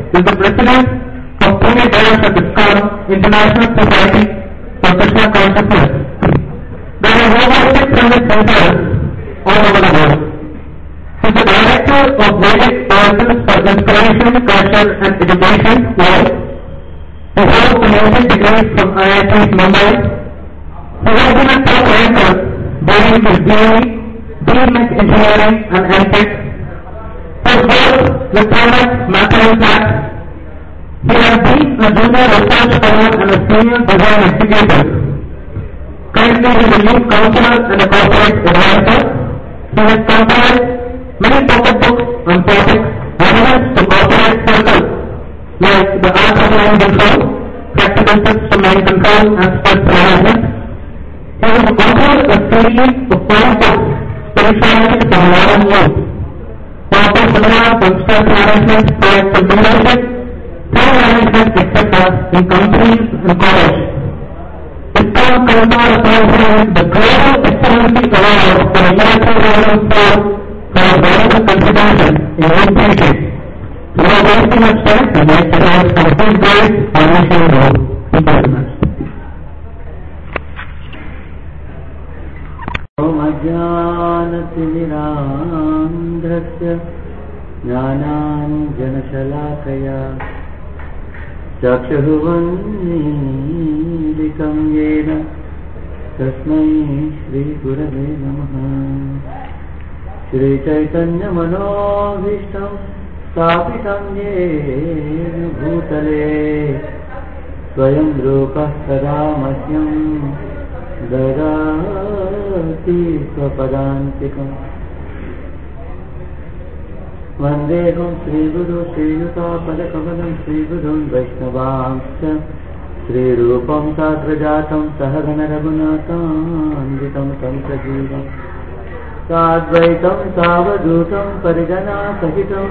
is the president of Pune branch of ISKCON International Society for Krishna Consciousness. There are over 600 centers all over the world. He is the director of Vedic Oasis for Inspiration, Culture and Education world. He holds an MA degree from IIT Mumbai. He has been a top ranker during his BE, BMech Engineering and MTech. For both electronics, macro impact, he has been a junior research fellow and a senior design executive. Currently he is a youth counselor and a corporate advisor. He has compiled many pocket books on topics relevant to corporate circles like the art of mind control, practical tips for mind control and stress management. He has authored a series of 5 books, Spirituality for Modern Youth, proper seminars on stress management, proactive leadership, time management, etc. in companies and college. ISKCON conferred upon him the Global Excellency Award for the year 2004 for his valuable contribution in youth teaching. Without wasting much time, I'd like to have some big days on mission road. Thank you very much. अज्ञानतिमिरान्ध्रस्य ज्ञानाञ्जनशलाकया चक्षुरुन्मीलितं येन तस्मै श्रीगुरवे नमः। श्रीचैतन्यमनोभीष्टं स्थापितं येन भूतले स्वयं रूपः सदा मह्यं ददाति स्वपदान्तिकम्। वन्देऽहं श्रीगुरु श्रीयुतापदकमलं श्रीगुरुं वैष्णवांश्च श्रीरूपं साग्रजातं सहगण रघुनाथान्वितं तं सजीवम् साद्वैतं सावधूतं परिजनासहितं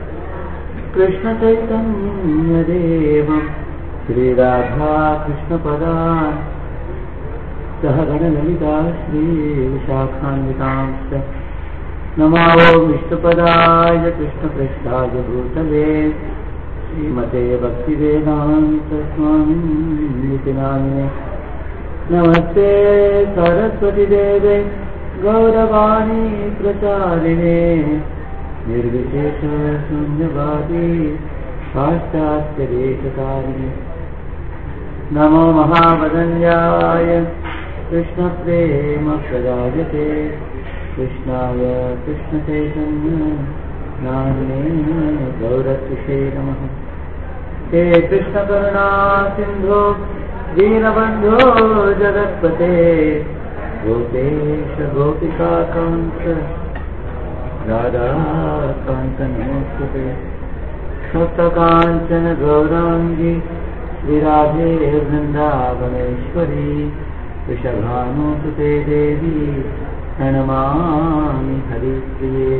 कृष्णचैतन्यदेवं श्रीराधा कृष्णपदान् सहगणललिता श्रीविशाखान्वितांश्च नमो विष्णुपदाय कृष्णपृष्ठाय भूतले श्रीमते भक्तिवेदान्तस्वामिनिति नामिने। नमस्ते सरस्वतीदेवे गौरवाणी प्रचारिणे निर्विशेषशून्यवादी पाश्चात्यदेशकारिणे। नमो महावदन्याय कृष्णप्रेमप्रदायते कृष्णाय कृष्णचैतन्य नाम्ने गौरकृषे नमः। हे कृष्णकरुणा सिन्धो दीनबन्धो जगत्पते गोपेश गोपिकान्त राधाकान्त नमोस्तुते। सप्तकाञ्चन गौराङ्गी श्रीराधे वृन्दावनेश्वरी वृषभानुसुते देवी प्रणमामि हरिप्रिये।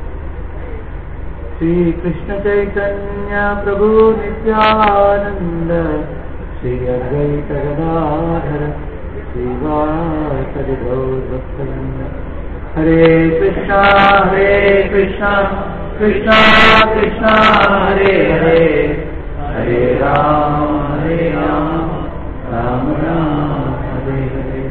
श्रीकृष्णचैतन्य प्रभु नित्यानन्द श्री अद्वैत गदाधर श्रीवासदि गौरभक्तवृन्द। हरे कृष्णा कृष्णा कृष्णा हरे हरे हरे राम राम राम हरे हरे।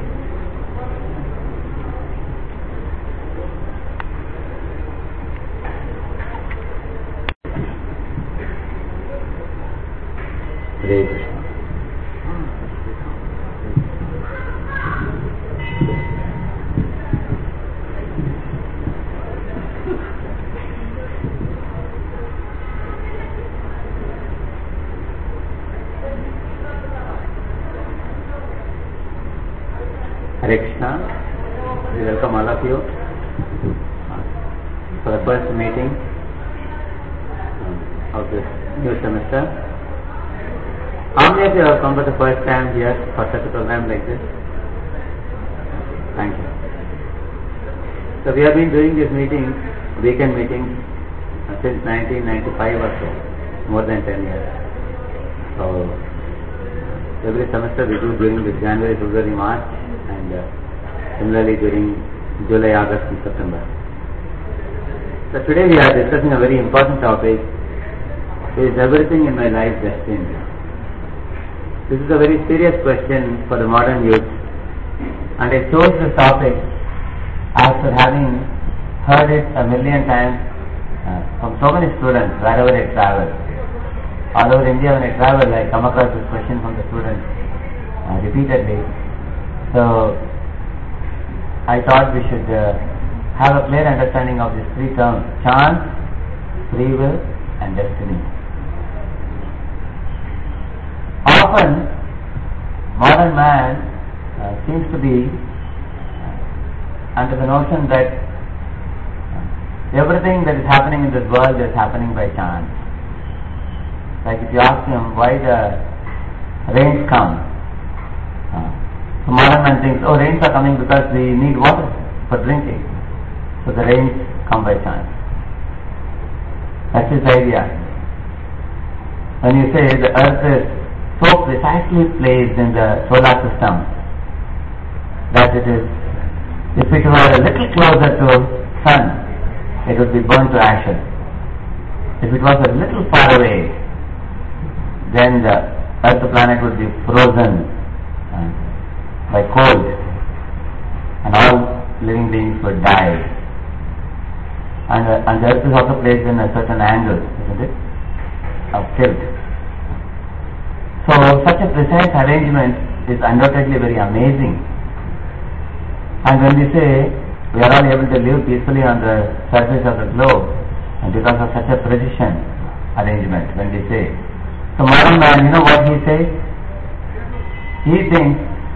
हरे Krishna. Hare Krishna. We welcome all of you for the first meeting of this new semester. How many of you have come for the first time here for such a program like this? Thank you. So we have been doing these meetings, weekend meetings, since 1995 or so, more than 10 years. So every semester we do during the January, February, March, and similarly during July, August and September. So today we are discussing a very important topic, is everything in my life destined? This is a very serious question for the modern youth, and I chose this topic after having heard it a million times from so many students wherever I travel. All over India when I travel, I come across this question from the students repeatedly. So I thought we should have a clear understanding of these three terms: chance, free will and destiny. Often modern man seems to be under the notion that everything that is happening in this world is happening by chance. Like if you ask him why the rains come, so modern man thinks, oh, rains are coming because we need water for drinking. So the rains come by chance. That's his idea. When you say the earth is so precisely placed in the solar system that it is, if it were a little closer to sun, it would be burned to ashes. If it was a little far away, then the earth planet would be frozen by cold and all living beings would die. And the earth is also placed in a certain angle, isn't it, of tilt. So such a precise arrangement is undoubtedly very amazing. And when we say we are all able to live peacefully on the surface of the globe, and because of such a precision arrangement, when we say, so modern man, you know what he says? He thinks,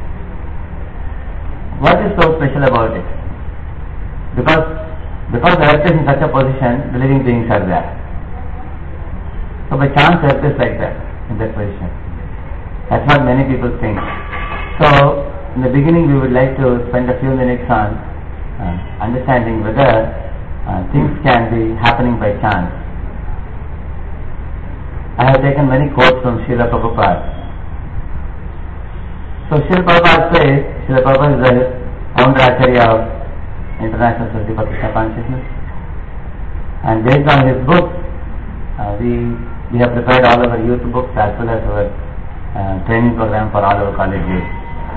what is so special about it? Because the earth is in such a position, the living beings are there. So by chance earth is like that, in that position. That's what many people think. So in the beginning we would like to spend a few minutes on understanding whether things can be happening by chance. I have taken many quotes from Srila Prabhupada. So Srila Prabhupada says, Srila Prabhupada is the founder Acharya of International Society for Krishna Consciousness, and based on his books we have prepared all our youth books as well as our training program for all our college youth.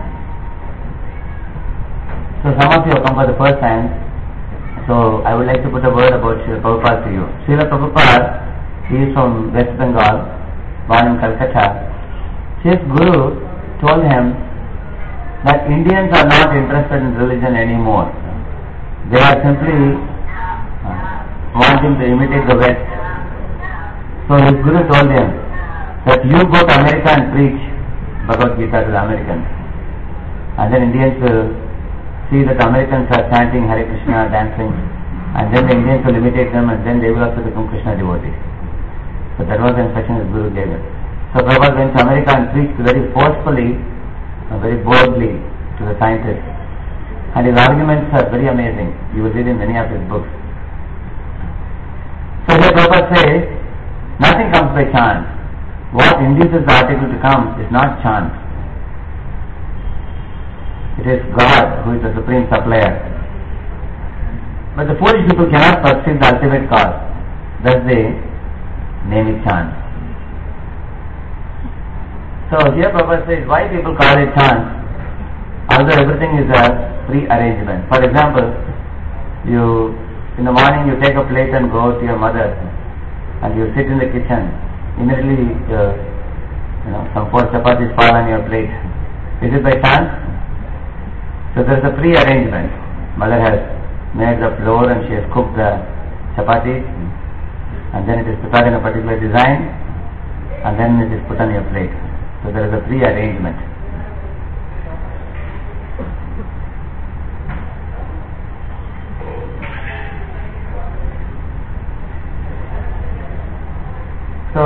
So some of you have come for the first time, so I would like to put a word about Srila Prabhupada to you. Srila Prabhupada, he is from West Bengal, born in Calcutta. His guru told him that Indians are not interested in religion anymore. They are simply wanting to imitate the West. So his guru told him that you go to America and preach Bhagavad Gita to the Americans, and then Indians will see that the Americans are chanting Hare Krishna, dancing, and then the Indians will imitate them, and then they will also become Krishna devotees. So that was the instruction his guru gave him. So Prabhupada went to America and preached very forcefully, very boldly to the scientists. And his arguments are very amazing. You will read in many of his books. So here Prabhupada says, nothing comes by chance. What induces the article to come is not chance. It is God who is the supreme supplier. But the foolish people cannot perceive the ultimate cause. Thus they name it chance. So here Prabhupada says, why people call it chance, although everything is a pre-arrangement. For example, in the morning you take a plate and go to your mother and you sit in the kitchen. Immediately some 4 chapatis fall on your plate. Is it by chance? So there is a pre-arrangement. Mother has made the flour and she has cooked the chapatis, and then it is prepared in a particular design, and then it is put on your plate. So there is a pre-arrangement. So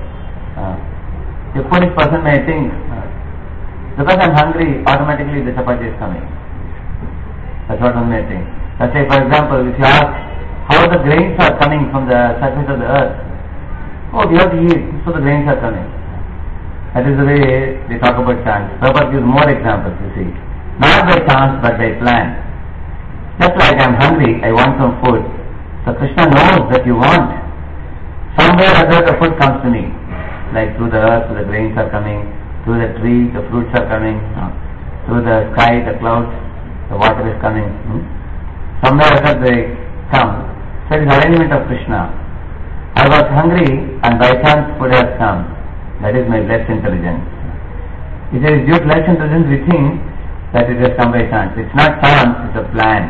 a foolish person may think, because I am hungry, automatically the chapati is coming. That's what one may think. Let's say, for example, if you ask how the grains are coming from the surface of the earth, oh, we have to eat, so the grains are coming. That is the way they talk about chance. Prabhupada gives more examples, you see. Not by chance, but by plan. Just like I am hungry, I want some food. So Krishna knows that you want. Somewhere or other the food comes to me, like through the earth, the grains are coming, through the tree, the fruits are coming, through the sky, the clouds, the water is coming. Somewhere or other they come. So it is arrangement of Krishna. I was hungry and by chance food has come. That is my blessed intelligence. If there is due to blessed intelligence, we think that it has come by chance. It's not chance, it's a plan.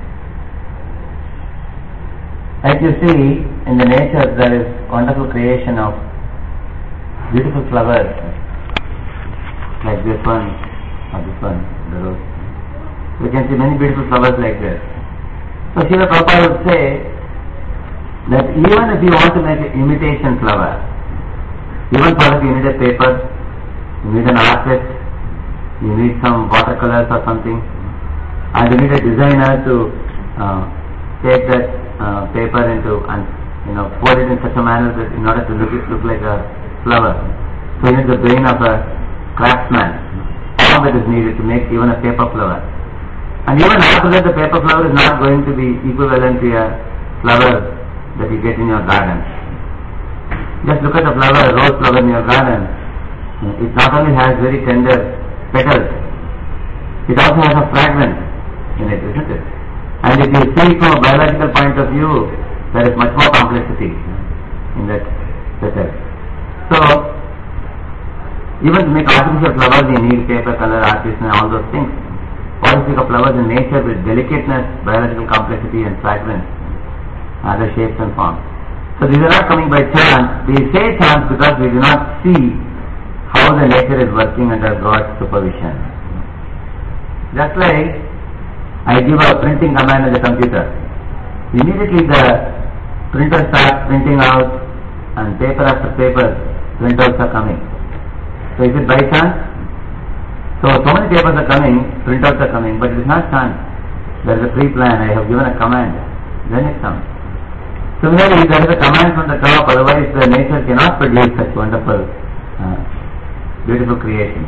Like you see, in the nature there is wonderful creation of beautiful flowers, like this one, or this one, the rose. We can see many beautiful flowers like this. So Srila Prabhupada would say that even if you want to make an imitation flower, even for that you need a paper, you need an artist, you need some watercolors or something, and you need a designer to take that paper into and pour it in such a manner that in order to look like a flower. So you need the brain of a craftsman. All that is needed to make even a paper flower. And even after that, the paper flower is not going to be equivalent to a flower that you get in your garden. Just look at the flower, rose flower in your garden. It not only has very tender petals, it also has a fragrance in it, isn't it? And if you see from a biological point of view, there is much more complexity in that petal. So, even to make artificial flowers, you need paper, color, artists and all those things. What is the flowers in nature with delicateness, biological complexity and fragrance, other shapes and forms. So these are not coming by chance. We say chance because we do not see how the nature is working under God's supervision. Just like I give a printing command on the computer. Immediately the printer starts printing out and paper after paper printouts are coming. So is it by chance? So many papers are coming, printouts are coming, but it is not chance. There is a pre-plan. I have given a command, then it comes. Similarly, there is a command from the top, otherwise the nature cannot produce such wonderful, beautiful creations.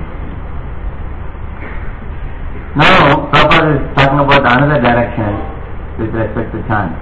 Now, Prabhupada is talking about another direction with respect to chance.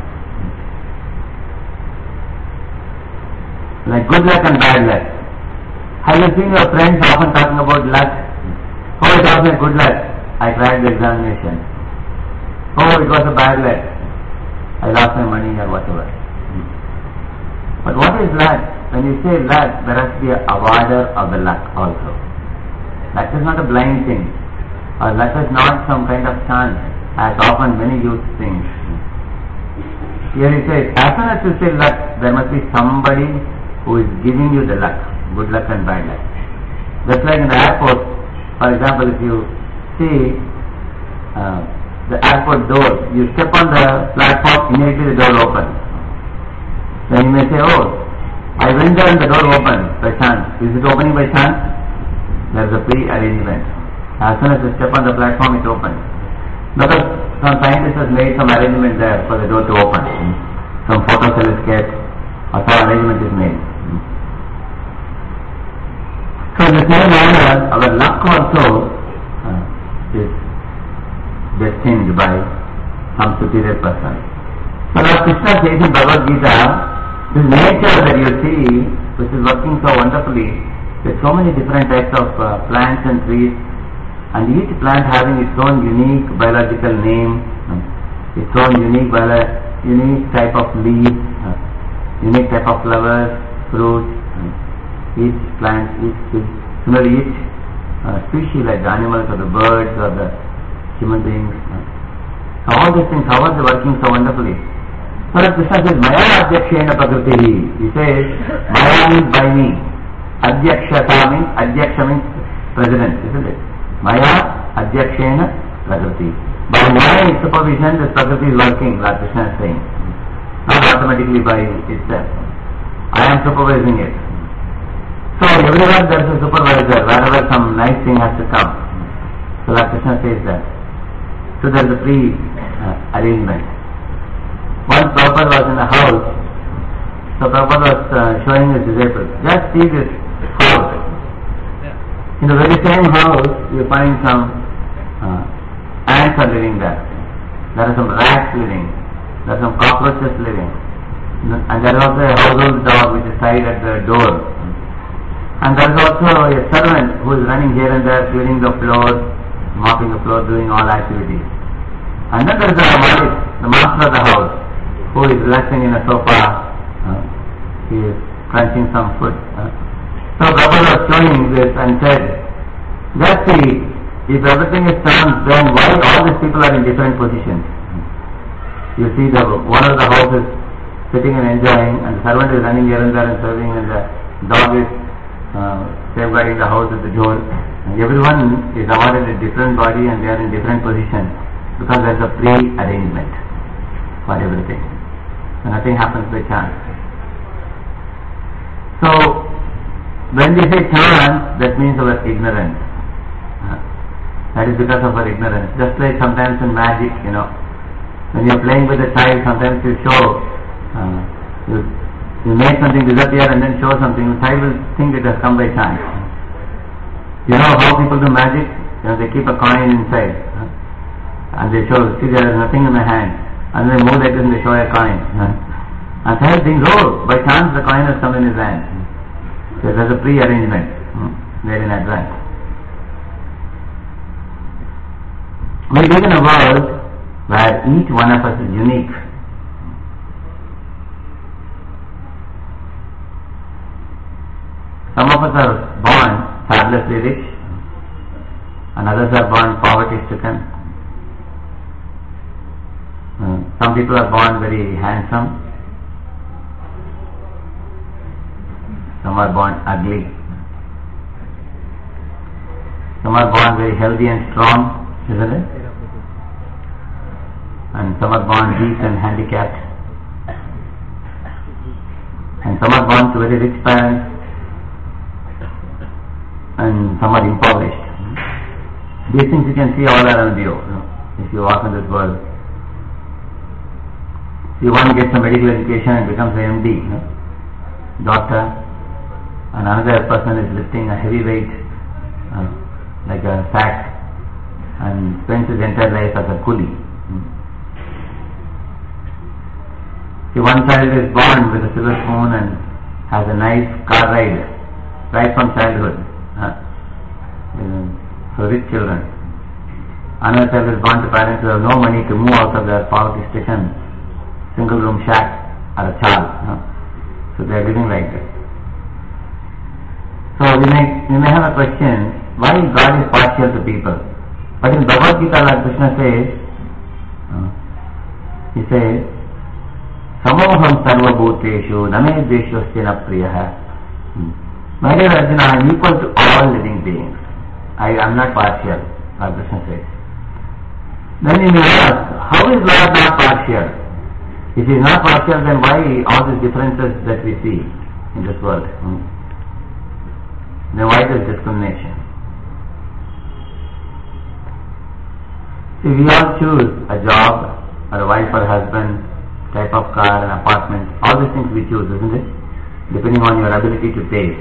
Like good luck and bad luck. Have you seen your friends often talking about luck? Oh, it was a good luck. I tried the examination. Oh, it was a bad luck. I lost my money or whatever. But what is luck? When you say luck, there has to be an awarder of the luck also. Luck is not a blind thing. Or luck is not some kind of chance, as often many youth think. Here he says, as soon as you say luck, there must be somebody who is giving you the luck, good luck and bad luck. Just like in the airport, for example, if you see the airport door, you step on the platform, immediately the door opens. Then you may say, oh, I went there and the door opened by chance. Is it opening by chance? There is a pre-arrangement. As soon as you step on the platform, it opens. Because some scientist has made some arrangement there for the door to open. Some photocell escape or some arrangement is made. So in the same manner, our luck also is destined by some superior person. So now Krishna says in Bhagavad Gita, this nature that you see, which is working so wonderfully, with so many different types of plants and trees, and each plant having its own unique biological name, its own unique type of leaves, unique type of flowers, fruits, each plant, similarly each species like the animals or the birds or the human beings. All these things, how are they working so wonderfully? So Krishna says, Maya Adhyakshena Prakritihi. He says, Maya means by me. Adhyakshata means, Adhyaksha means president, isn't it? Maya Adhyakshena Prakriti. By my supervision, this Prakriti is working, like Krishna is saying. Not automatically by itself. I am supervising it. So everywhere there is a supervisor, wherever some nice thing has to come. So like Krishna says that. So there is a pre-arrangement. Once Prabhupada was in a house, so Prabhupada was showing his disciples, just see this house. In the very same house, you find some ants are living there. There are some rats living. There are some cockroaches living. And there is also a household dog which is tied at the door. And there is also a servant who is running here and there, cleaning the floor, mopping the floor, doing all activities. And then there is the Malik, the master of the house, who is relaxing in a sofa. He is crunching some food. So Prabhupada was showing this and said, just see, if everything is turned, then why all these people are in different positions? You see the owner of the house is sitting and enjoying, and the servant is running here and there and serving, and the dog is safeguarding the house at the door. And everyone is awarded a different body and they are in different positions because there is a pre-arrangement for everything. So nothing happens by chance. So when we say chance, that means our ignorance. That is because of our ignorance. Just like sometimes in magic, when you are playing with a child, sometimes you show, you make something disappear and then show something, the child will think it has come by chance. You know how people do magic? They keep a coin inside and they show, see there is nothing in the hand, and they move like this and they show a coin. And child thinks, oh, by chance the coin has come in his hand. So there is a pre-arrangement there in advance. We live in a world where each one of us is unique. Some of us are born fabulously rich, and others are born poverty-stricken. Some people are born very handsome, some are born ugly, some are born very healthy and strong, isn't it? And some are born weak and handicapped, and some are born to very rich parents, and some are impoverished. These things you can see all around you, if you walk in this world. See, one gets a medical education and becomes an MD, doctor, and another person is lifting a heavy weight, like a sack, and spends his entire life as a coolie. See, one child is born with a silver spoon and has a nice car ride right from childhood. So rich children. Another child is born to parents who have no money to move out of their poverty-stricken single-room shack or a chal. So they are living like that. So we may have a question, why God is partial to people? But in Bhagavad Gita, Lord Krishna says, he says, Samoham sarva bhuteshu name dveshvasya na priyaha. My dear Arjuna, I am equal to all living beings. I am not partial, Lord Krishna says. Then you may ask, how is Lord not partial? If he is not partial, then why all these differences that we see in this world? Then why this discrimination? See, we all choose a job, or a wife or a husband, type of car, an apartment, all these things we choose, isn't it? Depending on your ability to pay.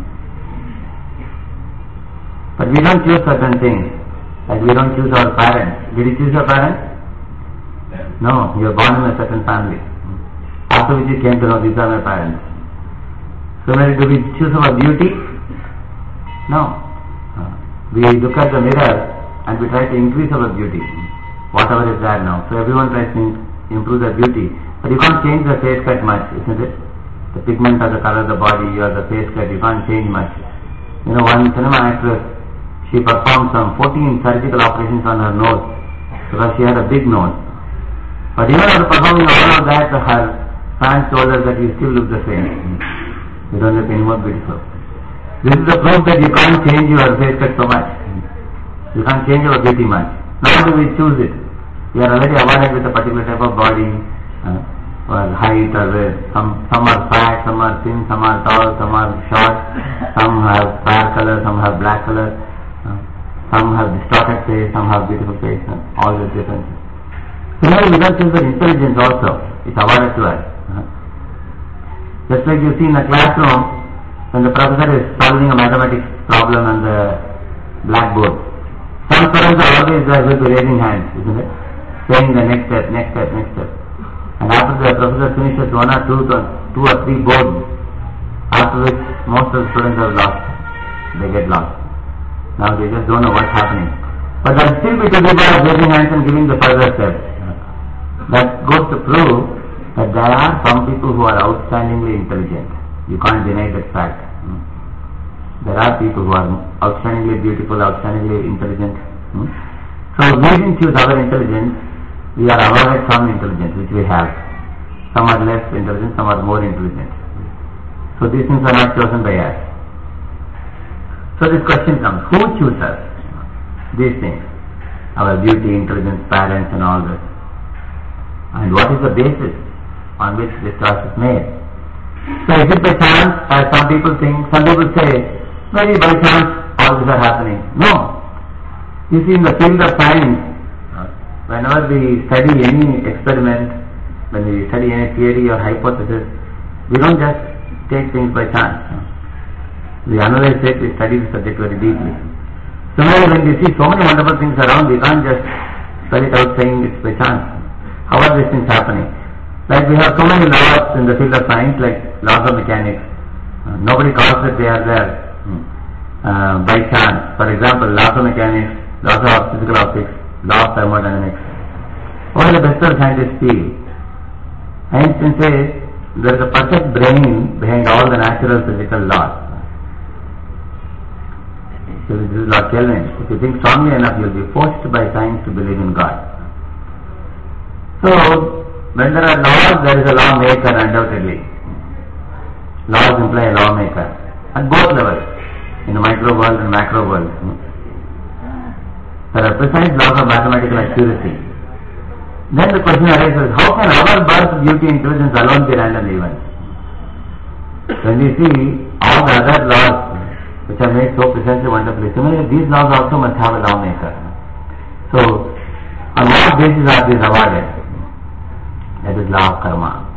But we don't choose certain things, like we don't choose our parents. Did you choose your parents? No, you were born in a certain family. After which you came to know, these are my parents. Similarly, do we choose our beauty? No. We look at the mirror and we try to increase our beauty, whatever is there now. So everyone tries to improve their beauty. But you can't change the face cut much, isn't it? The pigment or the color of the body, or the face cut, you can't change much. One cinema actress, she performed some 14 surgical operations on her nose because she had a big nose. But even after performing all of that, her fans told her that you still look the same. You don't look any more beautiful. This is the proof that you can't change your face cut so much. You can't change your beauty much. Now do we choose it? We are already awarded with a particular type of body, or height, or some are fat, some are thin, some are tall, some are short, some have fair color, some have black color, some have distorted face, some have beautiful face, all these differences. Similarly, we don't choose the intelligence also. It's awarded to us. Just like you see in a classroom, when the professor is solving a mathematics problem on the blackboard, some students are always there with raising hands, isn't it? Saying the next step, next step, next step. And after the professor finishes two or three boards, after which most of the students are lost. They get lost. Now they just don't know what's happening. But there will still be two people raising hands and giving the further steps. That goes to prove that there are some people who are outstandingly intelligent. You can't deny that fact. There are people who are outstandingly beautiful, outstandingly intelligent. So we didn't choose our intelligence. We are awarded some intelligence which we have. Some are less intelligent, some are more intelligent. So these things are not chosen by us. So this question comes, who chooses these things? Our beauty, intelligence, parents and all this. And what is the basis on which this choice is made? So is it by chance, as some people think? Some people say, maybe by chance all this are happening. No. You see, in the field of science, whenever we study any experiment, when we study any theory or hypothesis, we don't just take things by chance. We analyze it, we study the subject very deeply. Similarly, when we see so many wonderful things around, we can't just spell it out saying it's by chance. How are these things happening? Like we have so many laws in the field of science, like laws of mechanics. Nobody calls it they are there by chance. For example, laws of mechanics, laws of physical optics, law of thermodynamics. What do the best of scientists feel? Einstein says there is a perfect brain behind all the natural physical laws. So this is Lord Kelvin. If you think strongly enough, you will be forced by science to believe in God. So when there are laws, there is a lawmaker undoubtedly. Laws imply a lawmaker at both levels, in the micro world and macro world. There are precise laws of mathematical accuracy. Then the question arises, how can our birth, beauty, intelligence alone be random events? When we see all the other laws which are made so precisely wonderfully, similarly these laws also must have a lawmaker. So on what basis are these awarded? That is law of karma.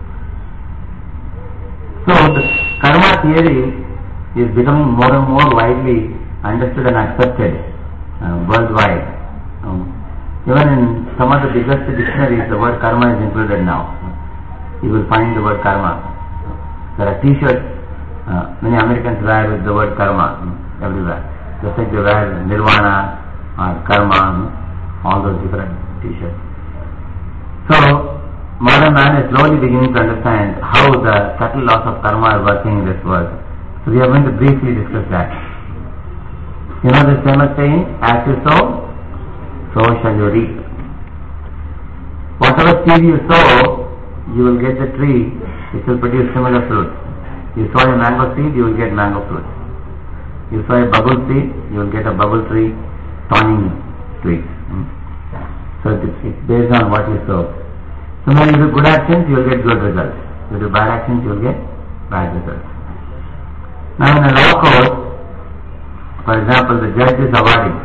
So the karma theory is becoming more and more widely understood and accepted worldwide. Even in some of the biggest dictionaries, the word karma is included now. You will find the word karma. There are t-shirts many Americans wear with the word karma everywhere. Just like they wear nirvana or karma, all those different t-shirts. So modern man is slowly beginning to understand how the subtle laws of karma are working in this world. So we are going to briefly discuss that. You know this famous saying, as you sow, so shall you reap. Whatever seed you sow, you will get the tree which will produce similar fruit. You sow a mango seed, you will get mango fruit. You sow a bubble seed, you will get a bubble tree, thorny twigs. So it's based on what you sow. So when you do good actions, you will get good results. If you do bad actions, you will get bad results. Now in a law court, for example, the judge is awarding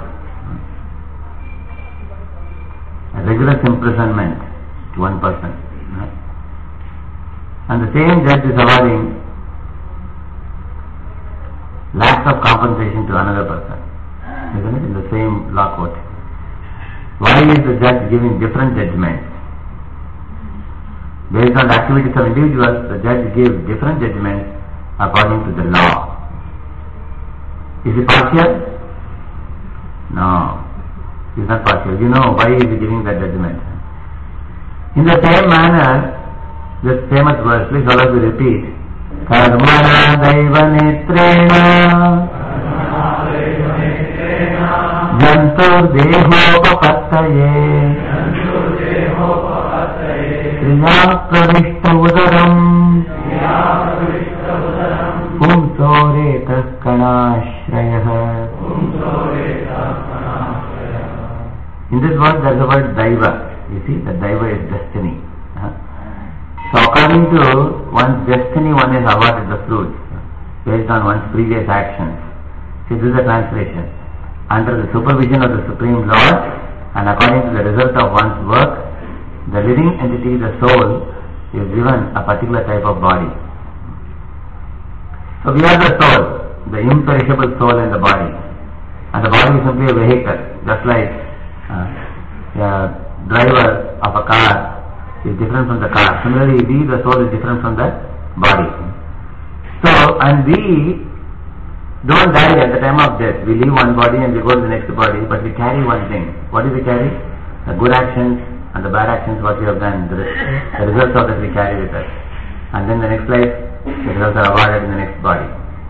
a rigorous imprisonment to one person. And the same judge is awarding lakhs of compensation to another person. Isn't it? In the same law court. Why is the judge giving different judgments? Based on the activities of individuals, the judge gives different judgments according to the law. Is he partial? No. He is not partial. You know why is he giving that judgment. In the same manner, this famous verse, please all of you repeat. Karmana daiva netrena jantur dehopapattaye kriya pravishta udaram pumsoretas kanashrayah. In this word there is the word daiva. You see, the daiva is destiny. So according to one's destiny, one is awarded the fruit based on one's previous actions. See, this is the translation. Under the supervision of the Supreme Lord and according to the result of one's work, the living entity, the soul, is given a particular type of body. So we are the soul, the imperishable soul in the body. And the body is simply a vehicle, just like a driver of a car is different from the car. Similarly, we, the soul, is different from the body. So, and we don't die at the time of death. We leave one body and we go to the next body, but we carry one thing. What do we carry? The good actions and the bad actions what we have done. The results of that we carry with us. And then the next life, the results are awarded in the next body.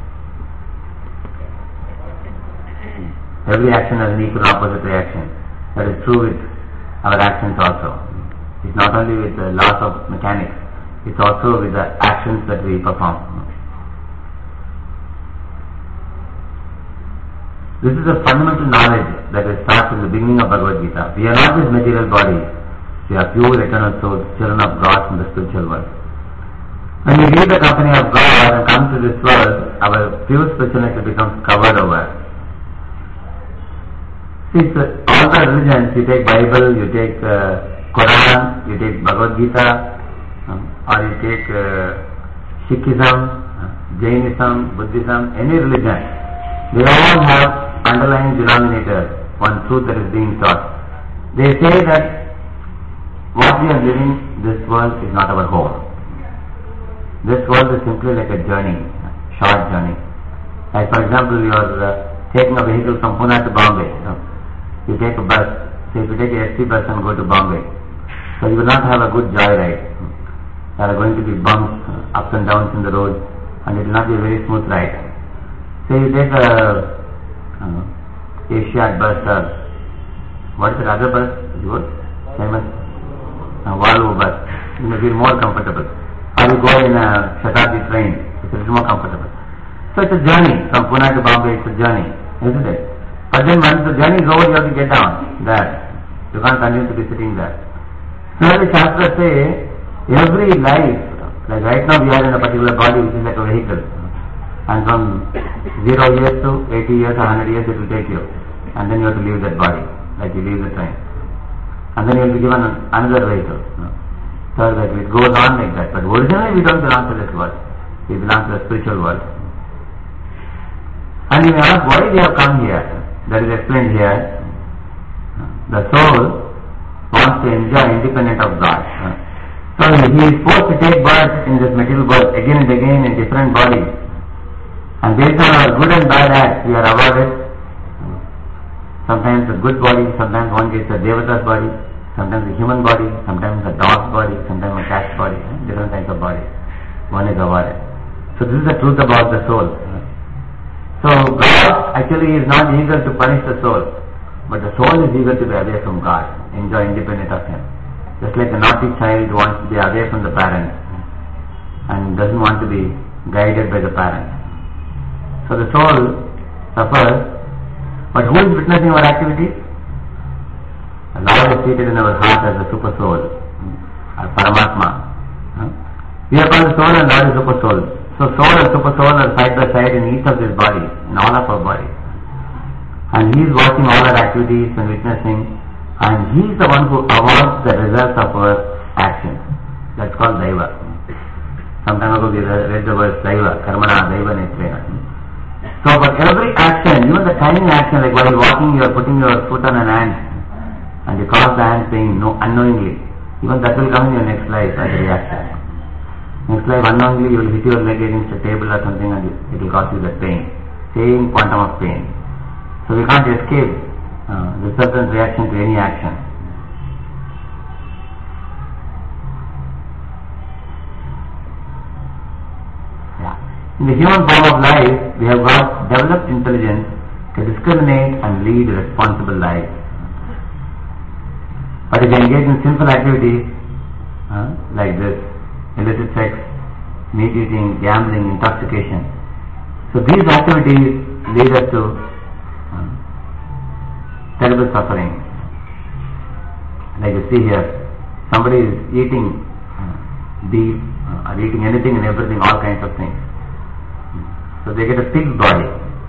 Every action has an equal opposite reaction. That is true with our actions also. It's not only with the laws of mechanics, it's also with the actions that we perform. This is a fundamental knowledge that is taught in the beginning of Bhagavad Gita. We are not these material bodies. We are pure eternal souls, children of God from the spiritual world. When we leave the company of God and come to this world, our pure spirituality becomes covered over. See, all the religions, you take Bible, you take Quran, you take Bhagavad Gita, or you take Sikhism, Jainism, Buddhism, any religion, they all have underlying denominator, one truth that is being taught. They say that what we are living, this world is not our home. This world is simply like a journey, short journey. Like for example, you are taking a vehicle from Pune to Bombay. You take a bus. So if you take a ST bus and go to Bombay, so you will not have a good joyride. There are going to be bumps, ups and downs in the road, and it will not be a very smooth ride. So you take a Asiad bus or what is the other bus? Good, famous Volvo bus. You may feel more comfortable. Or you go in a Shatabdi train, it's a little more comfortable. So it's a journey from Pune to Bombay. It's a journey, isn't it? But then once the journey is over, you have to get down there. You can't continue to be sitting there. Similarly, Shastra say every life, like right now we are in a particular body which is like a vehicle. And from 0 years to 80 years or 100 years it will take you. And then you have to leave that body, like you leave the train. And then you will be given another vehicle. Third vehicle. It goes on like that. But originally we don't belong to this world. We belong to the spiritual world. And you may ask why we have come here. That is explained here. The soul wants to enjoy independent of God. So he is forced to take birth in this material world again and again in different bodies. And based on our good and bad acts, we are awarded sometimes a good body, sometimes one gets a Devata's body, sometimes a human body, sometimes a dog's body, sometimes a cat's body, different kinds of bodies. One is awarded. So this is the truth about the soul. So God actually is not eager to punish the soul, but the soul is eager to be away from God, enjoy independent of Him. Just like a naughty child wants to be away from the parents and doesn't want to be guided by the parents. So the soul suffers, but who is witnessing our activities? The Lord is seated in our heart as a super soul, our Paramatma. We are called the soul and Lord is super soul. So soul and super soul are side by side in each of these bodies, in all of our bodies. And He is watching all our activities and witnessing, and He is the one who awards the results of our actions. That's called Daiva. Some time ago we read the word Daiva, Karmana, Daiva, Netrena. So, but every action, even the tiny action, like while walking, you are putting your foot on an ant, and you cause the ant pain unknowingly. Even that will come in your next life as a reaction. Next life, unknowingly, you will hit your leg against a table or something, and it will cause you that pain. Same quantum of pain. So we can't escape the certain reaction to any action. In the human form of life, we have got developed intelligence to discriminate and lead responsible lives. But if we engage in sinful activities like this, illicit sex, meat eating, gambling, intoxication, so these activities lead us to terrible suffering. Like you see here, somebody is eating beef, or eating anything and everything, all kinds of things. So they get a pig's body.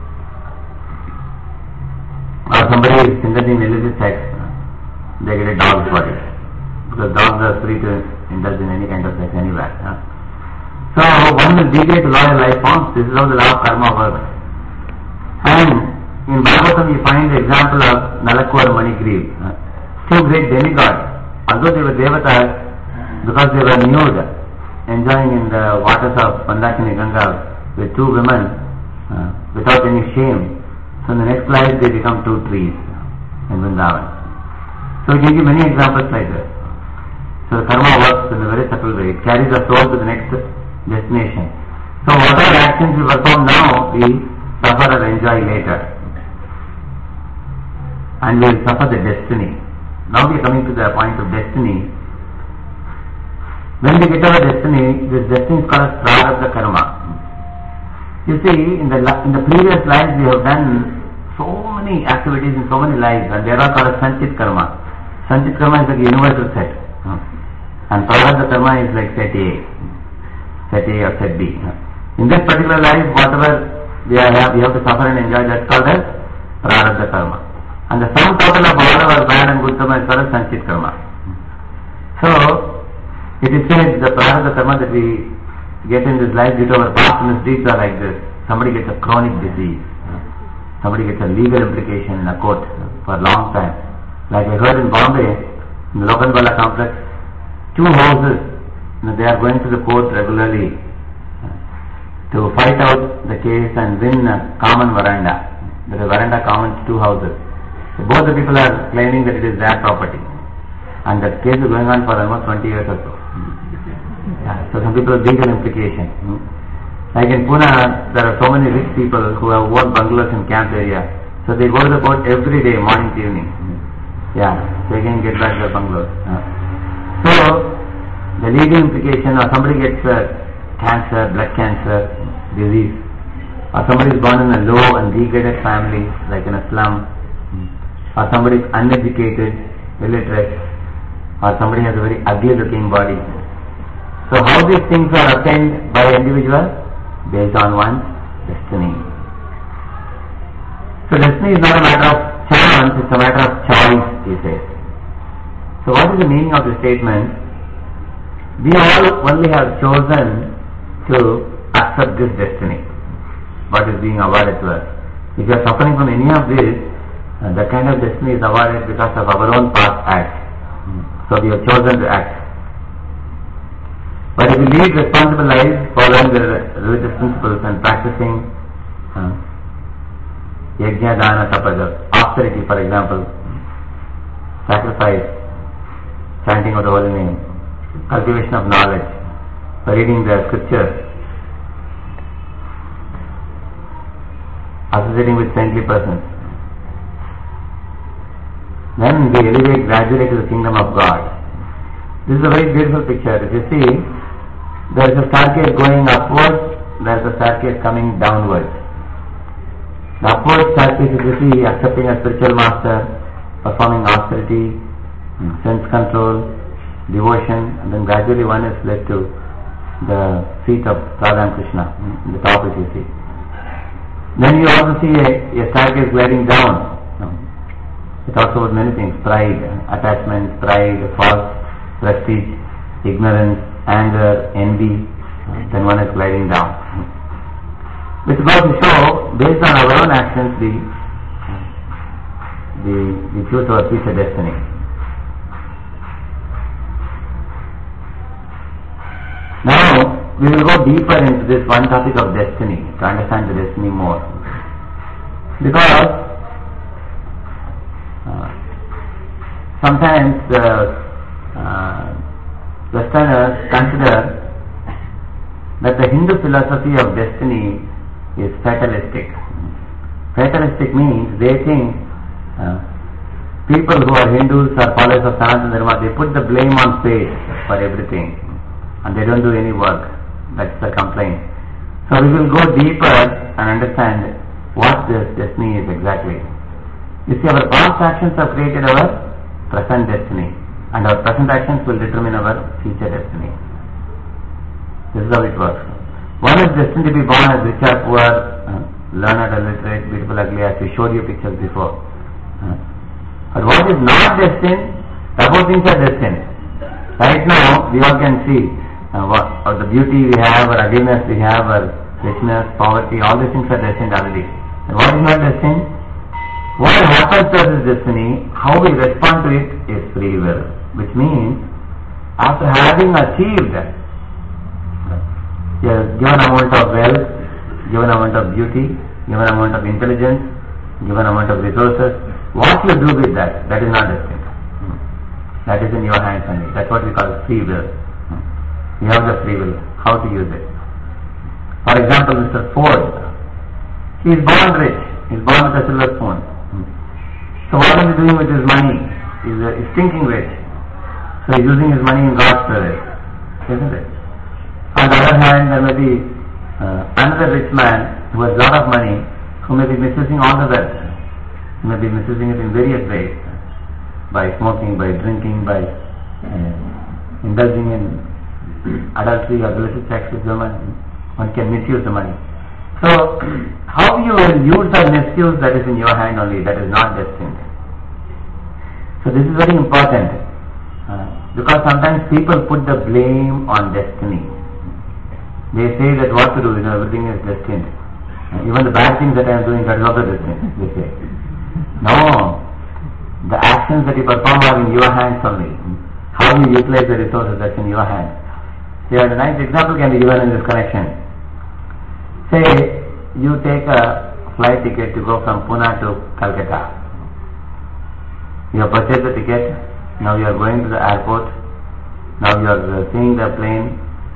Or somebody is indulging in illicit sex, they get a dog's body. Because dogs are free to indulge in any kind of sex anywhere. So one will deviate to lower life forms. This is how the law of karma works. And in Bhagavatam you find the example of Nalaku or Manigriv. Two great demigods. Although they were devatas, because they were nude, enjoying in the waters of Mandakini Ganga with two women without any shame. So in the next life they become two trees in Vrindavan. So we can give many examples like this. So the karma works in a very subtle way. It carries the soul to the next destination. So whatever actions we perform now, we suffer or enjoy later. And we will suffer the destiny. Now we are coming to the point of destiny. When we get our destiny, this destiny is called prarabdha karma. You see, in the previous lives we have done so many activities in so many lives, and they are all called sanchit karma. Sanchit karma is like a universal set. And prarabdha karma is like set A or set B. In this particular life, whatever we have to suffer and enjoy, that's called as prarabdha karma. And the sum total of all our bad and good karma is called as sanchit karma. So, it is said the prarabdha karma that we get in this life due to our past misdeeds are like this. Somebody gets a chronic disease. Somebody gets a legal implication in a court for a long time. Like I heard in Bombay, in the Lokanwala complex, 2 houses, they are going to the court regularly to fight out the case and win a common veranda. There is a veranda common to 2 houses. So both the people are claiming that it is their property. And that case is going on for almost 20 years or so. So some people have legal implication. Like in Pune, there are so many rich people who have owned bungalows in camp area. So they go to the court every day, morning to evening. So they can get back their bungalows. So the legal implication, or somebody gets cancer, blood cancer, disease, or somebody is born in a low and degraded family, like in a slum, or somebody is uneducated, illiterate, or somebody has a very ugly looking body. So how these things are attained by an individual? Based on one's destiny. So destiny is not a matter of chance, it's a matter of choice, he says. So what is the meaning of the statement? We all only have chosen to accept this destiny, what is being awarded to us. If you are suffering from any of this, the kind of destiny is awarded because of our own past acts. So we have chosen to act. But if we lead responsible lives, following the religious principles and practicing yajna, dana, tapaja, austerity for example, sacrifice, chanting of the holy name, cultivation of knowledge, reading the scriptures, associating with saintly persons, then we elevate gradually to the kingdom of God. This is a very beautiful picture. If you see, there is a staircase going upwards, there is a staircase coming downwards. The upward staircase, if you see, accepting a spiritual master, performing austerity, sense control, devotion, and then gradually one is led to the feet of Radha and Krishna, the top as you see. Then you also see a staircase gliding down. It also with many things: pride, attachment, pride, false prestige, ignorance, anger, envy. Then one is gliding down. Which goes to show, based on our own actions, we choose our future destiny. Now, we will go deeper into this one topic of destiny to understand the destiny more. Because sometimes Westerners consider that the Hindu philosophy of destiny is fatalistic. Fatalistic means they think people who are Hindus or followers of Sanatana Dharma, they put the blame on fate for everything and they don't do any work. That's the complaint. So we will go deeper and understand what this destiny is exactly. You see, our past actions have created our present destiny, and our present actions will determine our future destiny. This is how it works. One is destined to be born as rich or poor, learned, illiterate, beautiful, ugly, as we showed you pictures before. But what is not destined, both things are destined. Right now, we all can see or the beauty we have, or ugliness we have, or richness, poverty, all these things are destined already. And what is not destined? What happens to us is destiny. How we respond to it is free will. Which means, after having achieved a given amount of wealth, given amount of beauty, given amount of intelligence, given amount of resources, what you do with that, that is not destined. That is in your hands only. That's what we call free will. You have the free will, how to use it. For example, Mr. Ford, he is born rich, he is born with a silver spoon. So what is he doing with his money? He is stinking rich. So he is using his money in God's service, isn't it? On the other hand, there may be another rich man who has a lot of money, who may be misusing all the wealth. He may be misusing it in various ways, by smoking, by drinking, by indulging in adultery or illicit sex with women. One can misuse the money. So, how you will use or misuse, that is in your hand only, that is not destined. So this is very important, because sometimes people put the blame on destiny. They say that what to do, everything is destined. Even the bad things that I am doing, that is also destined, they say. No, the actions that you perform are in your hands only. How you utilize the resources, that's in your hands. Here, a nice example can be given in this connection. Say, you take a flight ticket to go from Pune to Calcutta. You have purchased the ticket, now you are going to the airport, now you are seeing the plane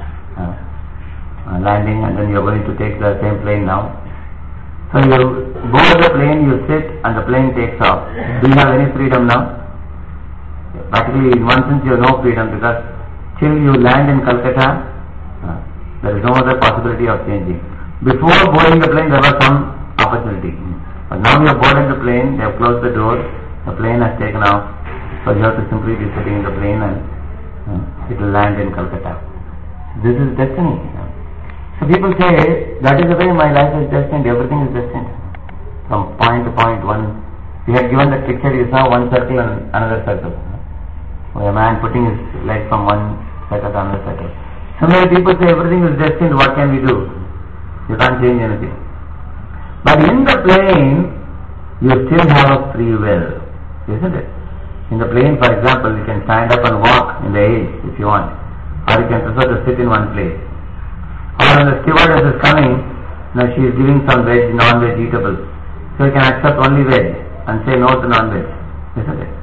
landing, and then you are going to take the same plane now. So you board the plane, you sit, and the plane takes off. Do you have any freedom now? Practically, in one sense, you have no freedom, because till you land in Calcutta, there is no other possibility of changing. Before boarding the plane, there was some opportunity. But now you have boarded the plane, they have closed the door, the plane has taken off, so you have to simply be sitting in the plane and it will land in Calcutta. This is destiny. So people say, that is the way my life is destined, everything is destined. From point to point, we had given that picture, you saw one circle and another circle. A man putting his leg from one circle to another circle. So many people say everything is destined, what can we do? You can't change anything. But in the plane, you still have a free will, isn't it? In the plane, for example, you can stand up and walk in the aisle if you want, or you can prefer to sit in one place. Or when the stewardess is coming, now she is giving some veg, non-veg eatables, so you can accept only veg and say no to non-veg, isn't it?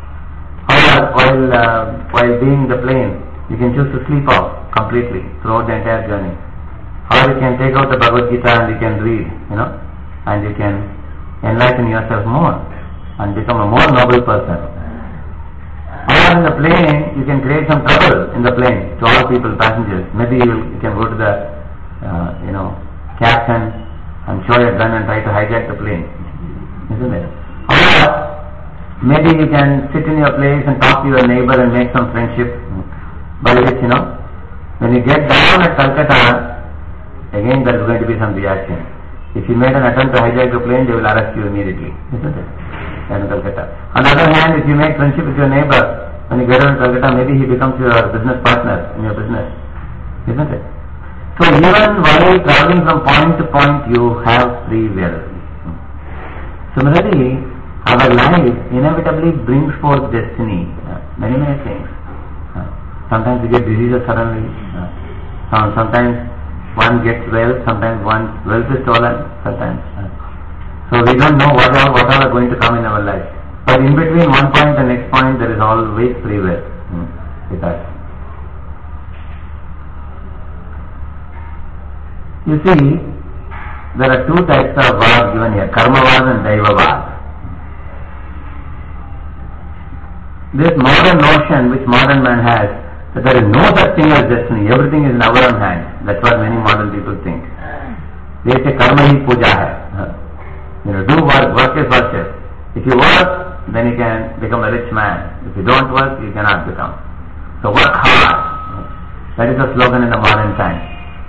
Or while being in the plane, you can choose to sleep off completely throughout the entire journey. Or you can take out the Bhagavad Gita and you can read, and you can enlighten yourself more and become a more noble person. Or in the plane, you can create some trouble in the plane to all people, passengers. Maybe you can go to the, captain and show your gun and try to hijack the plane, isn't it? Or maybe you can sit in your place and talk to your neighbor and make some friendship. By which, when you get down at Calcutta, again there is going to be some reaction. If you made an attempt to hijack the plane, they will arrest you immediately, isn't it? In Calcutta. On the other hand, if you make friendship with your neighbor, when you get down to Calcutta, maybe he becomes your business partner in your business, isn't it? So even while traveling from point to point, you have free will. Similarly, our life inevitably brings forth destiny, many things. Sometimes we get diseases suddenly, sometimes one gets wealth, sometimes one's wealth is stolen, sometimes. So we don't know what all are going to come in our life. But in between one point and next point, there is always free will with us. You see, there are two types of Vaad given here, Karmavad and Daivavad. This modern notion which modern man has, that there is no such thing as destiny, everything is in our own hand. That's what many modern people think. They say karma hi puja hai. Do work is worship. If you work, then you can become a rich man. If you don't work, you cannot become. So work hard. That is the slogan in the modern time.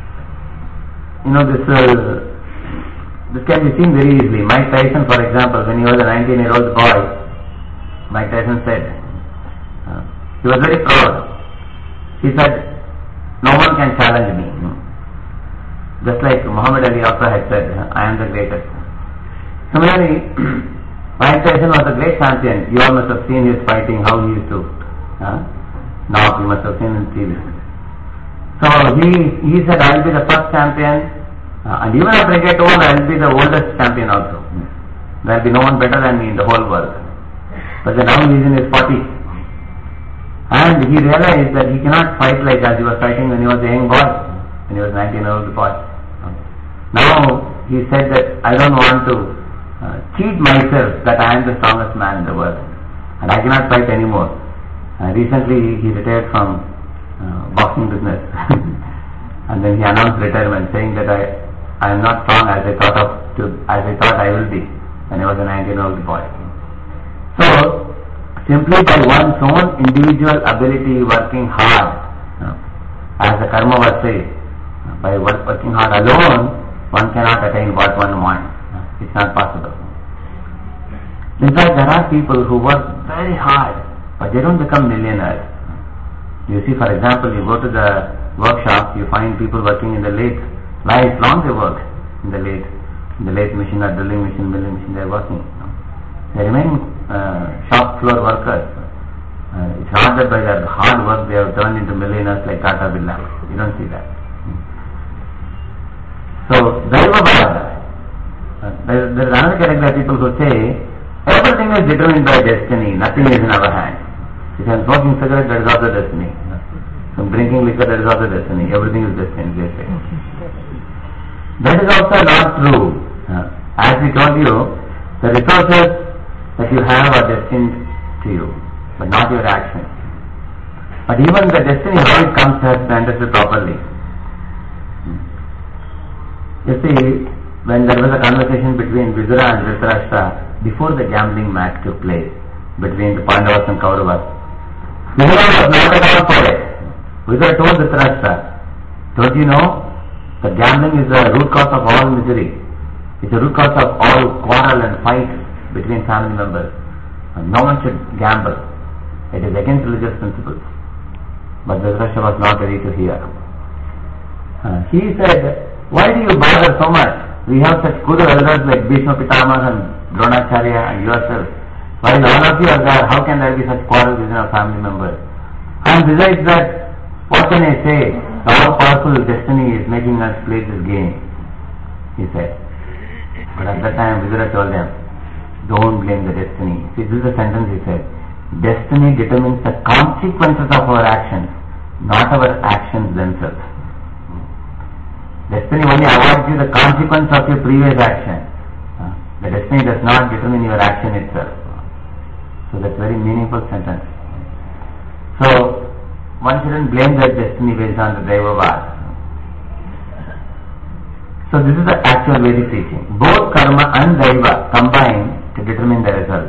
This can be seen very easily. Mike Tyson, for example, when he was a 19-year-old boy, Mike Tyson said, he was very proud. He said, no one can challenge me. Just like Muhammad Ali also had said, I am the greatest. Similarly, Mike Tyson was a great champion. You all must have seen his fighting, how he used to knock, you must have seen in TV. So he said, I will be the first champion, and even after I get old, I will be the oldest champion also. There will be no one better than me in the whole world. But now he is in his 40s. And he realized that he cannot fight like as he was fighting when he was a young boy, when he was 19-year-old boy. Now he said that I don't want to cheat myself that I am the strongest man in the world. And I cannot fight anymore. Recently he retired from boxing business. And then he announced retirement, saying that I am not strong as I thought I will be when I was a 19-year-old boy. So simply by one's own individual ability, working hard, as the karma was says, by working hard alone, one cannot attain what one wants. It's not possible. In fact, there are people who work very hard, but they don't become millionaires. You see, for example, you go to the workshop, you find people working in the lathe. Lifelong they work in the lathe machine or drilling machine, milling machine, they are working. They remain shop floor workers. It's not that by their hard work they have turned into millionaires like Tata Birla. You don't see that. So, there is another category of people who say, everything is determined by destiny, nothing is in our hands. If I am smoking cigarette, that is also destiny. If I am drinking liquor, that is also destiny. Everything is destiny, they say. That is also not true. As we told you, the resources that you have are destined to you, but not your actions. But even the destiny, how it comes, has to be understood properly. You see, when there was a conversation between Vidura and Dhritarashtra before the gambling match took place between the Pandavas and Kauravas, Vidura was not at all for it. Vidura told Dhritarashtra, don't you know that gambling is the root cause of all misery? It's the root cause of all quarrel and fight between family members. And no one should gamble. It is against religious principles. But Dhritarashtra was not ready to hear. He said, why do you bother so much? We have such good elders like Bhishma Pitamaha and Dronacharya and yourself. While all of you are there, how can there be such quarrels within our family members? And besides that, what can I say? Our powerful destiny is making us play this game, he said. But at that time, Vidura told them, don't blame the destiny. See, this is the sentence he said. Destiny determines the consequences of our actions, not our actions themselves. Destiny only awards you the consequence of your previous action. The destiny does not determine your action itself. So that's a very meaningful sentence. So one shouldn't blame their destiny based on the Daivavad. So this is the actual Vedic teaching. Both karma and Daiva combine to determine the result.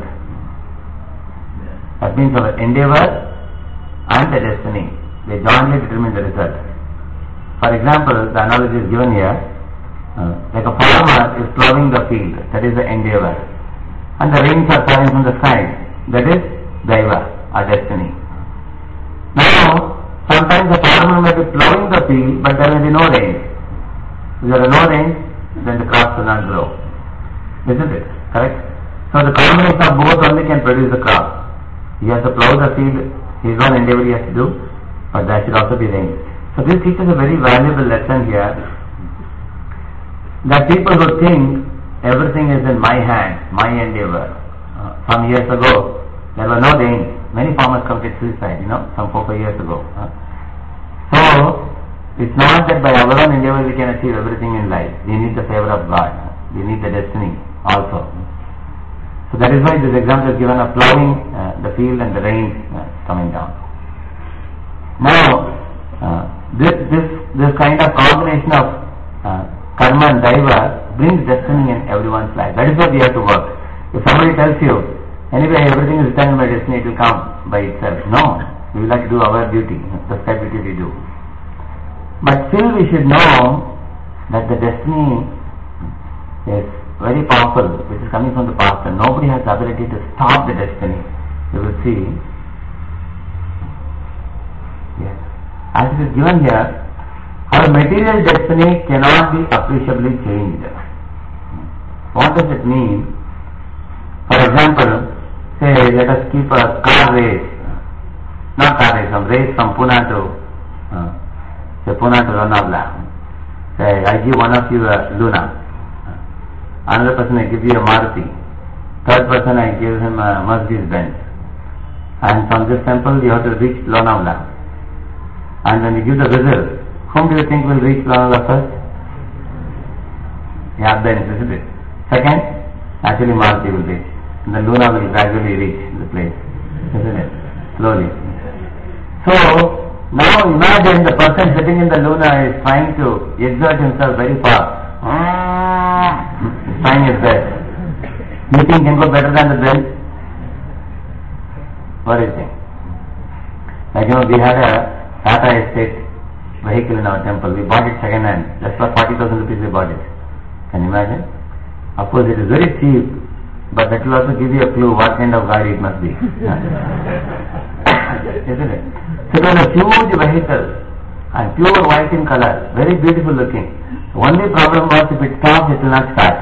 That means our endeavor and the destiny, they jointly determine the result. For example, the analogy is given here, like a farmer is plowing the field, that is the endeavor, and the rains are falling from the sky, that is Daiva or destiny. Now, sometimes the farmer may be plowing the field, but there may be no rain. If there are no rain, then the crops will not grow. Isn't it? Correct? So the combination of both only can produce the crop. He has to plow the field, his own endeavor he has to do, but there should also be rain. So this teaches a very valuable lesson here, that people who think everything is in my hand, my endeavor. Some years ago, there were no rain. Many farmers committed suicide, some 4-5 years ago. So, it's not that by our own endeavor we can achieve everything in life. We need the favor of God. We need the destiny also. So that is why this example is given of plowing the field and the rain coming down. Now, this kind of combination of karma and daiva brings destiny in everyone's life. That is why we have to work. If somebody tells you, anyway everything is determined by destiny, it will come by itself. No, we will have to do our duty, the duty we do. But still we should know that the destiny is very powerful, which is coming from the past, and nobody has the ability to stop the destiny. You will see. Yes. As it is given here, our material destiny cannot be appreciably changed. What does it mean? For example, say let us keep a car race. not car race, some race from Pune to Lonavala. Say, I give one of you a Luna. Another person I give you a Maruti. Third person I give him a Mercedes Benz. And from this temple you have to reach Lonavala. And when you give the whistle, whom do you think will reach Lonavala first? Yeah, Benz, isn't it? Second, actually Maruti will reach. And the Luna will gradually reach the place, isn't it? Slowly. So, now imagine the person sitting in the Luna is trying to exert himself very far. He's trying his best. You think he can go better than the Benz? What do you think? Like, we had a Tata Estate vehicle in our temple. We bought it second hand. Just for 40,000 rupees we bought it. Can you imagine? Of course it is very cheap, but that will also give you a clue what kind of gari it must be. Isn't it? So it was a huge vehicle and pure white in color, very beautiful looking. The only problem was if it stops, it will not start.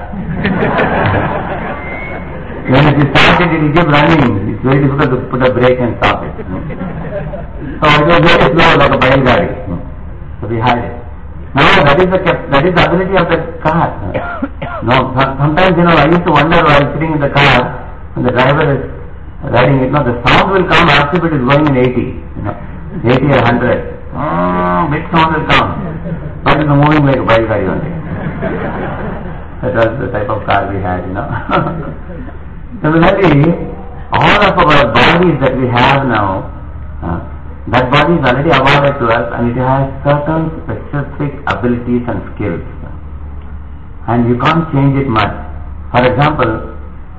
When it is started, it will keep running. It's very difficult to put a brake and stop it. So it was very slow, like a bail gari. So we had it. Now that is the ability of the car. No, sometimes I used to wonder while sitting in the car, when the driver is riding it, the sound will come as if it is going in 80, 80 or 100. Big sound will come, but it is moving like a bail gari only. That was the type of car we had, Similarly, all of our bodies that we have now, that body is already awarded to us and it has certain specific abilities and skills. And you can't change it much. For example,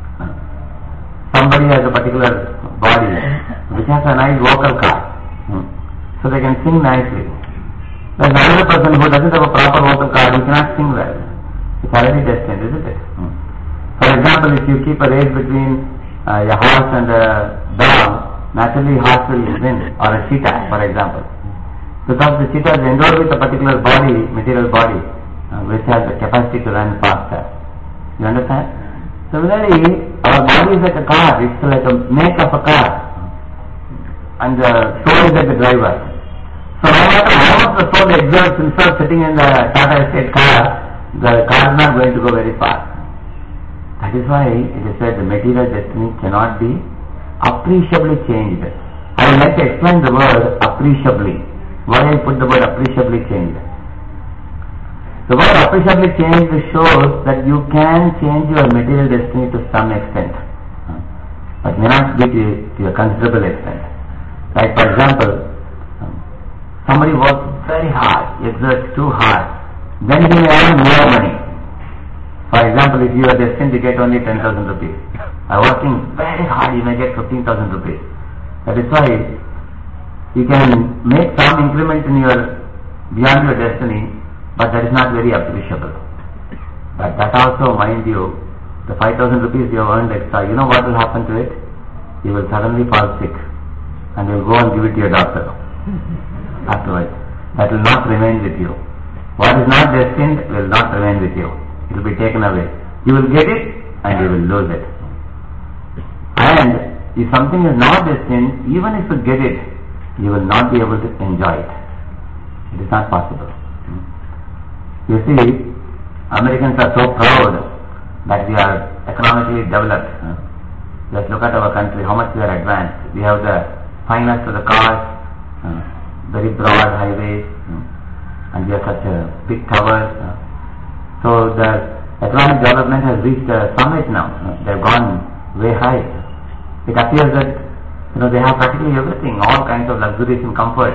somebody has a particular body which has a nice vocal cord, so they can sing nicely. There's another person who doesn't have a proper vocal cord, he cannot sing well. It's already destined, isn't it? For example, if you keep a race between a horse and a dog, naturally horse will win, or a cheetah, for example. Because the cheetah is endowed with a particular body, material body, which has the capacity to run faster. You understand? Similarly, our body is like a car, it's like a make of a car. And the soul is like the driver. So no matter how much the soul exerts himself sitting in the Tata Estate car, the car is not going to go very far. That is why it is said the material destiny cannot be appreciably changed. I would like to explain the word appreciably. Why I put the word appreciably changed? The word appreciably changed shows that you can change your material destiny to some extent, but may not be to a considerable extent. Like for example, somebody works very hard, exerts too hard, then he may earn more money. For example, if you are destined to get only 10,000 rupees, by working very hard you may get 15,000 rupees. That is why you can make some increment in beyond your destiny, but that is not very appreciable. But that also, mind you, the 5,000 rupees you have earned extra, you know what will happen to it? You will suddenly fall sick and you will go and give it to your doctor afterwards. That will not remain with you. What is not destined will not remain with you. It will be taken away. You will get it and you will lose it. And if something is not destined, even if you get it, you will not be able to enjoy it. It is not possible. You see, Americans are so proud that we are economically developed. Just look at our country, how much we are advanced. We have the finest of the cars, very broad highways, and we have such big towers. So the economic development has reached a summit now. They have gone way high. It appears that they have practically everything, all kinds of luxuries and comfort.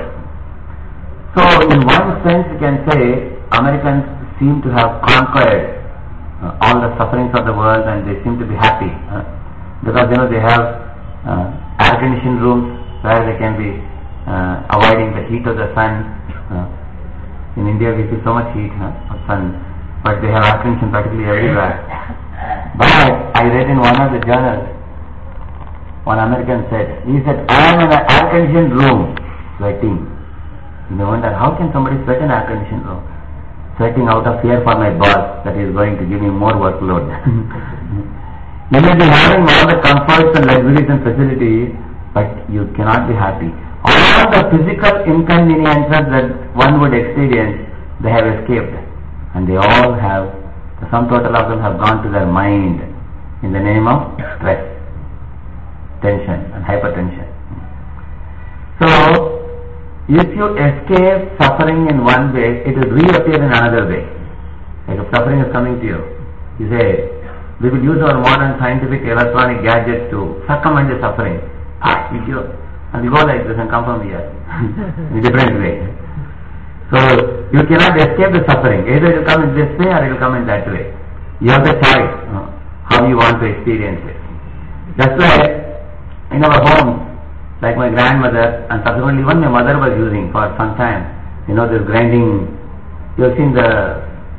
So in one sense you can say Americans seem to have conquered all the sufferings of the world and they seem to be happy because they have air conditioned rooms where they can be avoiding the heat of the sun. In India we see so much heat of sun, but they have air conditioning practically everywhere. But I read in one of the journals, one American he said, I am in an air conditioned room sweating. You may wonder, how can somebody sweat in an air conditioned room? Sweating out of fear for my boss that he is going to give me more workload. You may be having all the comforts and luxuries and facilities, but you cannot be happy. All all the physical inconveniences that one would experience, they have escaped. And they all have, the sum total of them have gone to their mind in the name of stress, tension and hypertension. So, if you escape suffering in one way, it will reappear in another way. Like if suffering is coming to you, you say, we will use our modern scientific electronic gadgets to circumvent the suffering. And you go like this and come from here in a different way. So you cannot escape the suffering. Either it will come in this way or it will come in that way. You have the choice how you want to experience it. That's why in our home, like my grandmother and subsequently even my mother was using for some time, this grinding, you have seen the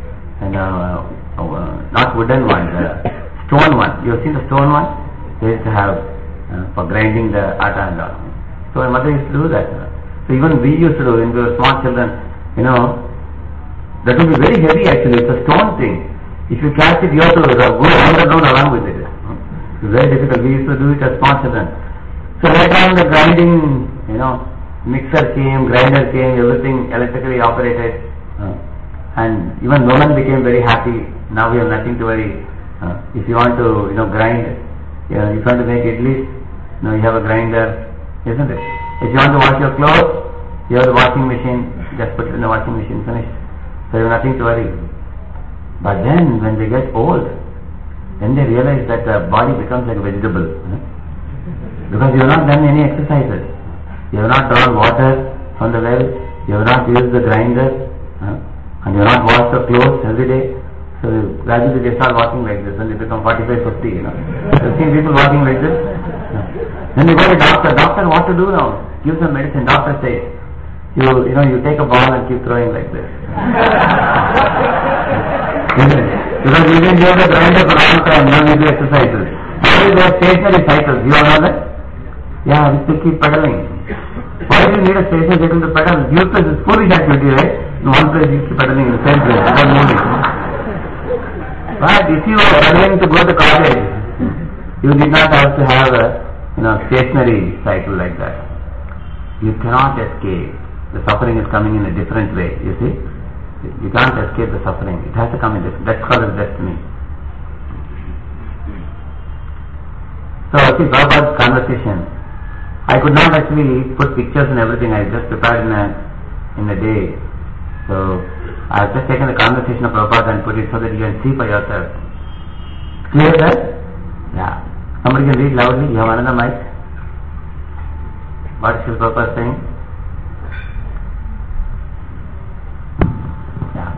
not wooden one, the stone one. You have seen the stone one? They used to have for grinding the atta and all. So my mother used to do that. So even we used to do when we were small children, that would be very heavy actually. It's a stone thing. If you catch it, you have to go underground along with it. It's very difficult. We used to do it as small children. So later on the grinding, mixer came, grinder came, everything electrically operated. And even women became very happy. Now we have nothing to worry. If you want to, grind, if you want to make idlis, you have a grinder, isn't it? If you want to wash your clothes, you have the washing machine, just put it in the washing machine, finished. So you have nothing to worry. But then when they get old, then they realize that the body becomes like a vegetable. Because you have not done any exercises. You have not drawn water from the well, you have not used the grinder, and you have not washed the clothes every day. So gradually they start walking like this when they become 45, 50, You've seen people walking like this? Then they go to the doctor. Doctor, what to do now? Give some medicine. Doctor says, you take a ball and keep throwing like this. Because you didn't use the grinder for a long time, now you do exercises. Only they are stationary cycles. You all know that? Yeah, we still keep pedaling. Why do you need a stationary cycle to pedal? Useless, it's foolish activity, right? In one place you keep pedaling in the same place, without moving. But if you are pedaling to go to college, you did not have to have a stationary cycle like that. You cannot escape. The suffering is coming in a different way, you see. You can't escape the suffering. It has to come in different. That's called as destiny. So, see, Prabhupada's conversation. I could not actually put pictures and everything. I just prepared in a day. So, I have just taken the conversation of Prabhupada and put it so that you can see for yourself. Clear that? Yeah. Somebody can read loudly. You have another mic. What is Srila Prabhupada saying? Yeah.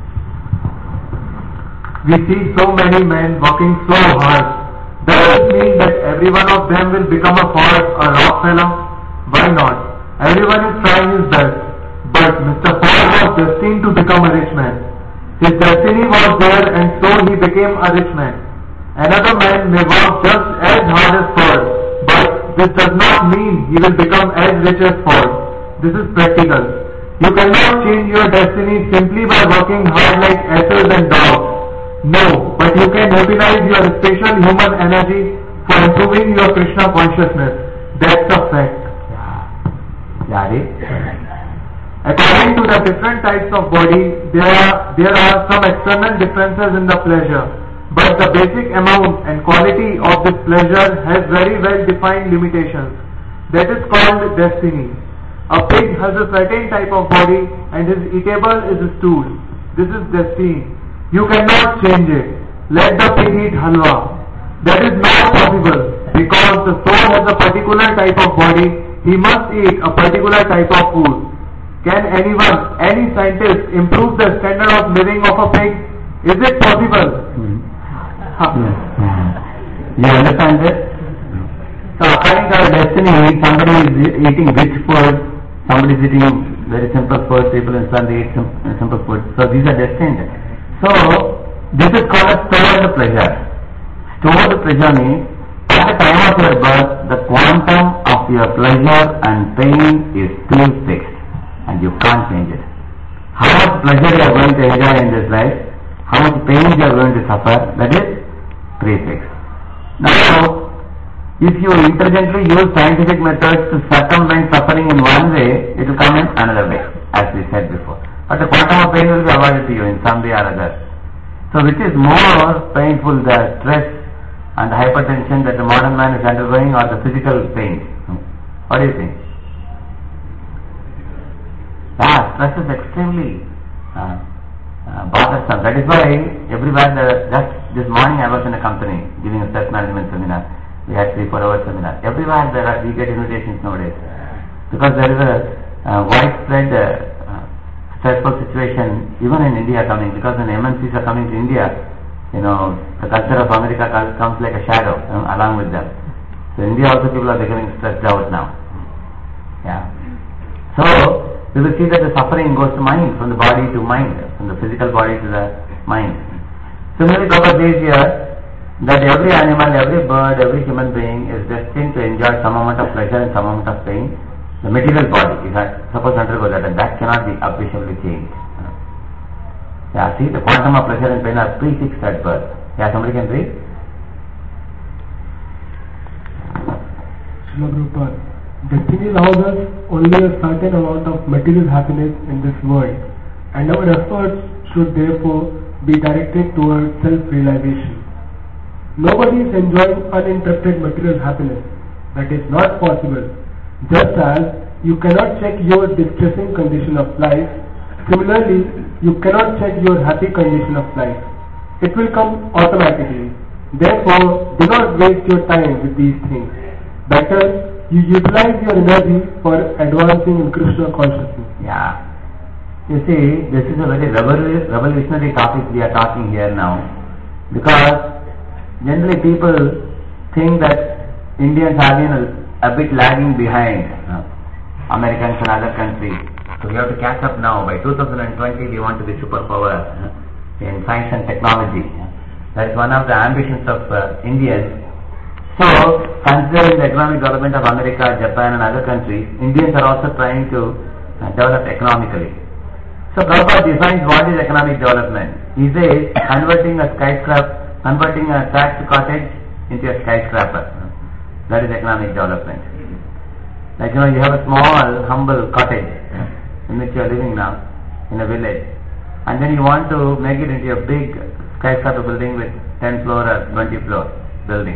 We see so many men working so hard. Does it mean that every one of them will become a Ford or Rockefeller? Why not? Everyone is trying his best. But Mr. Ford was destined to become a rich man. His destiny was there and so he became a rich man. Another man may work just as hard as Ford, but this does not mean he will become as rich as Ford. This is practical. You cannot change your destiny simply by working hard like asses and dogs. No, but you can mobilize your special human energy for improving your Krishna consciousness. That's a fact. According to the different types of body, there are some external differences in the pleasure, but the basic amount and quality of this pleasure has very well defined limitations. That is called destiny. A pig has a certain type of body and his eatable is stool. This is destiny. You cannot change it. Let the pig eat halwa. That is not possible because the soul has a particular type of body. He must eat a particular type of food. Can anyone, any scientist, improve the standard of living of a pig? Is it possible? You understand this? So according to our destiny, somebody is eating rich food, somebody is eating very simple food, people in sun eat simple food. So these are destined. So this is called a stored pleasure. Stored pleasure means at the time of your birth, the quantum of your pleasure and pain is still fixed. And you can't change it. How much pleasure you are going to enjoy in this life, how much pain you are going to suffer, that is prefixed. Now, if you intelligently use scientific methods to circumvent suffering in one another way, as we said before. But the quantum of pain will be avoided to you in some way or other. So which is more painful, the stress and the hypertension that the modern man is undergoing, or the physical pain? What do you think? Yeah, stress is extremely bothersome. That is why everywhere, just this morning I was in a company giving a stress management seminar. We had 3-4 hour seminar. Everywhere we get invitations nowadays, because there is a widespread stressful situation even in India coming, because when MNCs are coming to India, the culture of America comes like a shadow along with them. So India also, people are becoming stressed out now. Yeah. So we will see that the suffering goes to mind, from the body to mind, from the physical body to the mind. Similarly, Prabhupada says here that every animal, every bird, every human being is destined to enjoy some amount of pleasure and some amount of pain. The material body is supposed to undergo that, and that cannot be appreciably changed. Yeah, see, the quantum of pleasure and pain are prefixed at birth. Yeah, somebody can read? Srila Prabhupada, destiny allows us only a certain amount of material happiness in this world, and our efforts should therefore be directed towards self-realization. Nobody is enjoying uninterrupted material happiness. That is not possible. Just as you cannot check your distressing condition of life, similarly, you cannot check your happy condition of life. It will come automatically. Therefore, do not waste your time with these things. Better, you utilize your energy for advancing in Krishna consciousness. Yeah. You see, this is a very revolutionary topic we are talking here now, because generally people think that Indians have been a bit lagging behind Americans and other countries. So we have to catch up now. By 2020 we want to be superpower in science and technology. That is one of the ambitions of Indians. So, considering the economic development of America, Japan and other countries, Indians are also trying to develop economically. So Prabhupada defines what is economic development. He says converting a thatched cottage into a skyscraper. That is economic development. Like you have a small, humble cottage in which you are living now, in a village, and then you want to make it into a big skyscraper building with 10 floor or 20 floor building.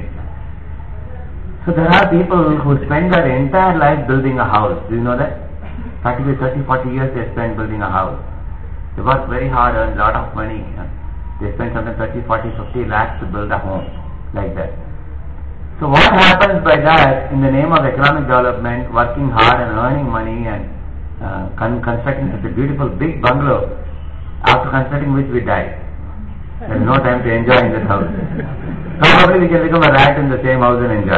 So there are people who spend their entire life building a house. Do you know that? Practically 30-40 years they spend building a house. They work very hard, earn a lot of money. They spend something 30, 40, 50 lakhs to build a home like that. So what happens by that, in the name of economic development, working hard and earning money and constructing such a beautiful big bungalow, after constructing which we die. There is no time to enjoy in this house. Probably we can become a rat in the same house and enjoy.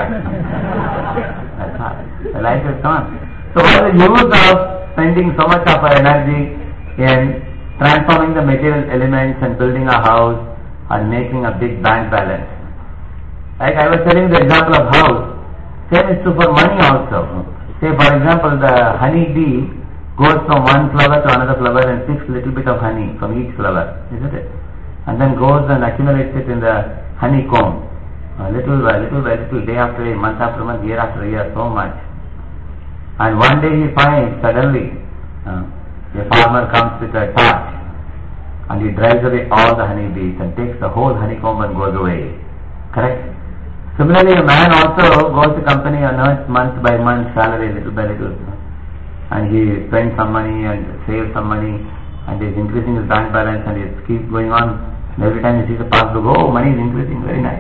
That's all. The life is gone. So what is the use of spending so much of our energy in transforming the material elements and building a house and making a big bank balance? Like I was telling the example of house, same is true for money also. Say for example, the honey bee goes from one flower to another flower and picks a little bit of honey from each flower, isn't it? And then goes and accumulates it in the honeycomb, little by little by little, day after day, month after month, year after year, so much. And one day he finds suddenly a farmer comes with a torch and he drives away all the honeybees and takes the whole honeycomb and goes away. Correct? Similarly, a man also goes to company and earns month by month salary, little by little, and he spends some money and saves some money and is increasing his bank balance, and it keeps going on. And every time he sees a passbook, oh, money is increasing, very nice.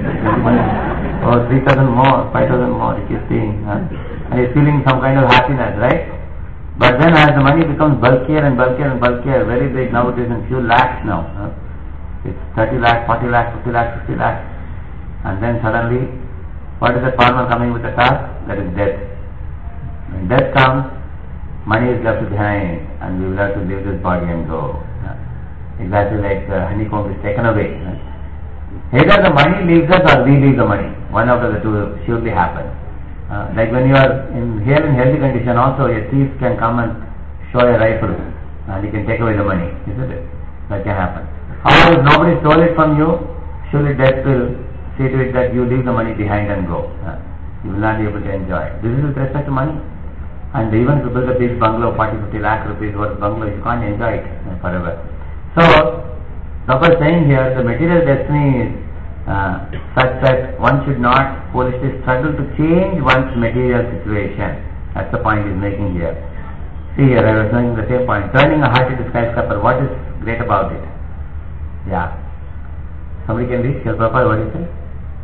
Oh, 3,000 more, 5,000 more, he keeps seeing. And he's feeling some kind of happiness, right? But then as the money becomes bulkier and bulkier and bulkier, very big, now it is in few lakhs now. It's 30 lakhs, 40 lakhs, 50 lakhs, 60 lakhs. And then suddenly, what is the farmer coming with a task? That is death. When death comes, money is left behind and we will have to leave this body and go. Exactly like the honeycomb is taken away. Either the money leaves us or we leave the money. One out of the two surely happens. Like when you are in healthy condition also, a thief can come and show a rifle and he can take away the money, isn't it? That can happen. Or if nobody stole it from you, surely death will see to it that you leave the money behind and go. You will not be able to enjoy. This is with respect to money. And even if you build a big bungalow, 40-50 lakh rupees worth bungalow, you can't enjoy it forever. So, Prabhupada is saying here, the material destiny is such that one should not foolishly struggle to change one's material situation. That's the point he's making here. See here, I was making the same point. Turning a heart into skyscraper, what is great about it? Yeah. Somebody can read? Prabhupada, what is it?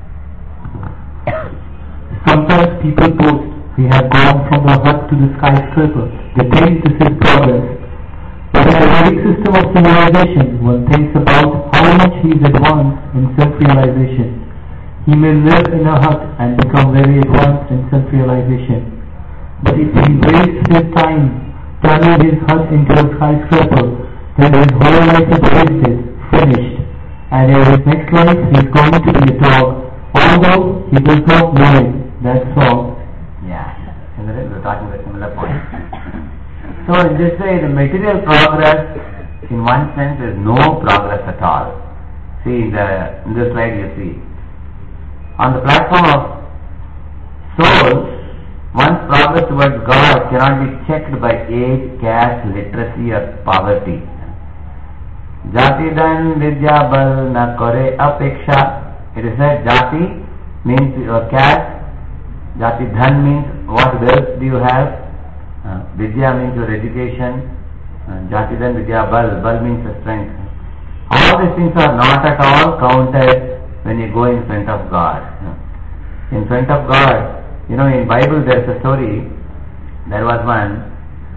Sometimes people boast, we have gone from the hut to the skyscraper. They think this is progress. But in the Vedic system of civilization, one thinks about how much he is advanced in self-realization. He may live in a hut and become very advanced in self-realization. But if he wastes his time turning his hut into a skyscraper, then his whole life is wasted, finished. And in his next life he is going to be a dog, although he does not know it. That's all. Yeah, we're talking about a similar point. So in this way, the material progress, in one sense, is no progress at all. See, in this slide you see, on the platform of soul, one's progress towards God cannot be checked by age, caste, literacy or poverty. Jati dhan vidya bal na kore apeksha. It is said jati means your caste, jati dhan means what wealth do you have, vidya means your education, jati dhan vidya bal means the strength. All these things are not at all counted when you go in front of God. In front of God, in Bible there is a story. There was one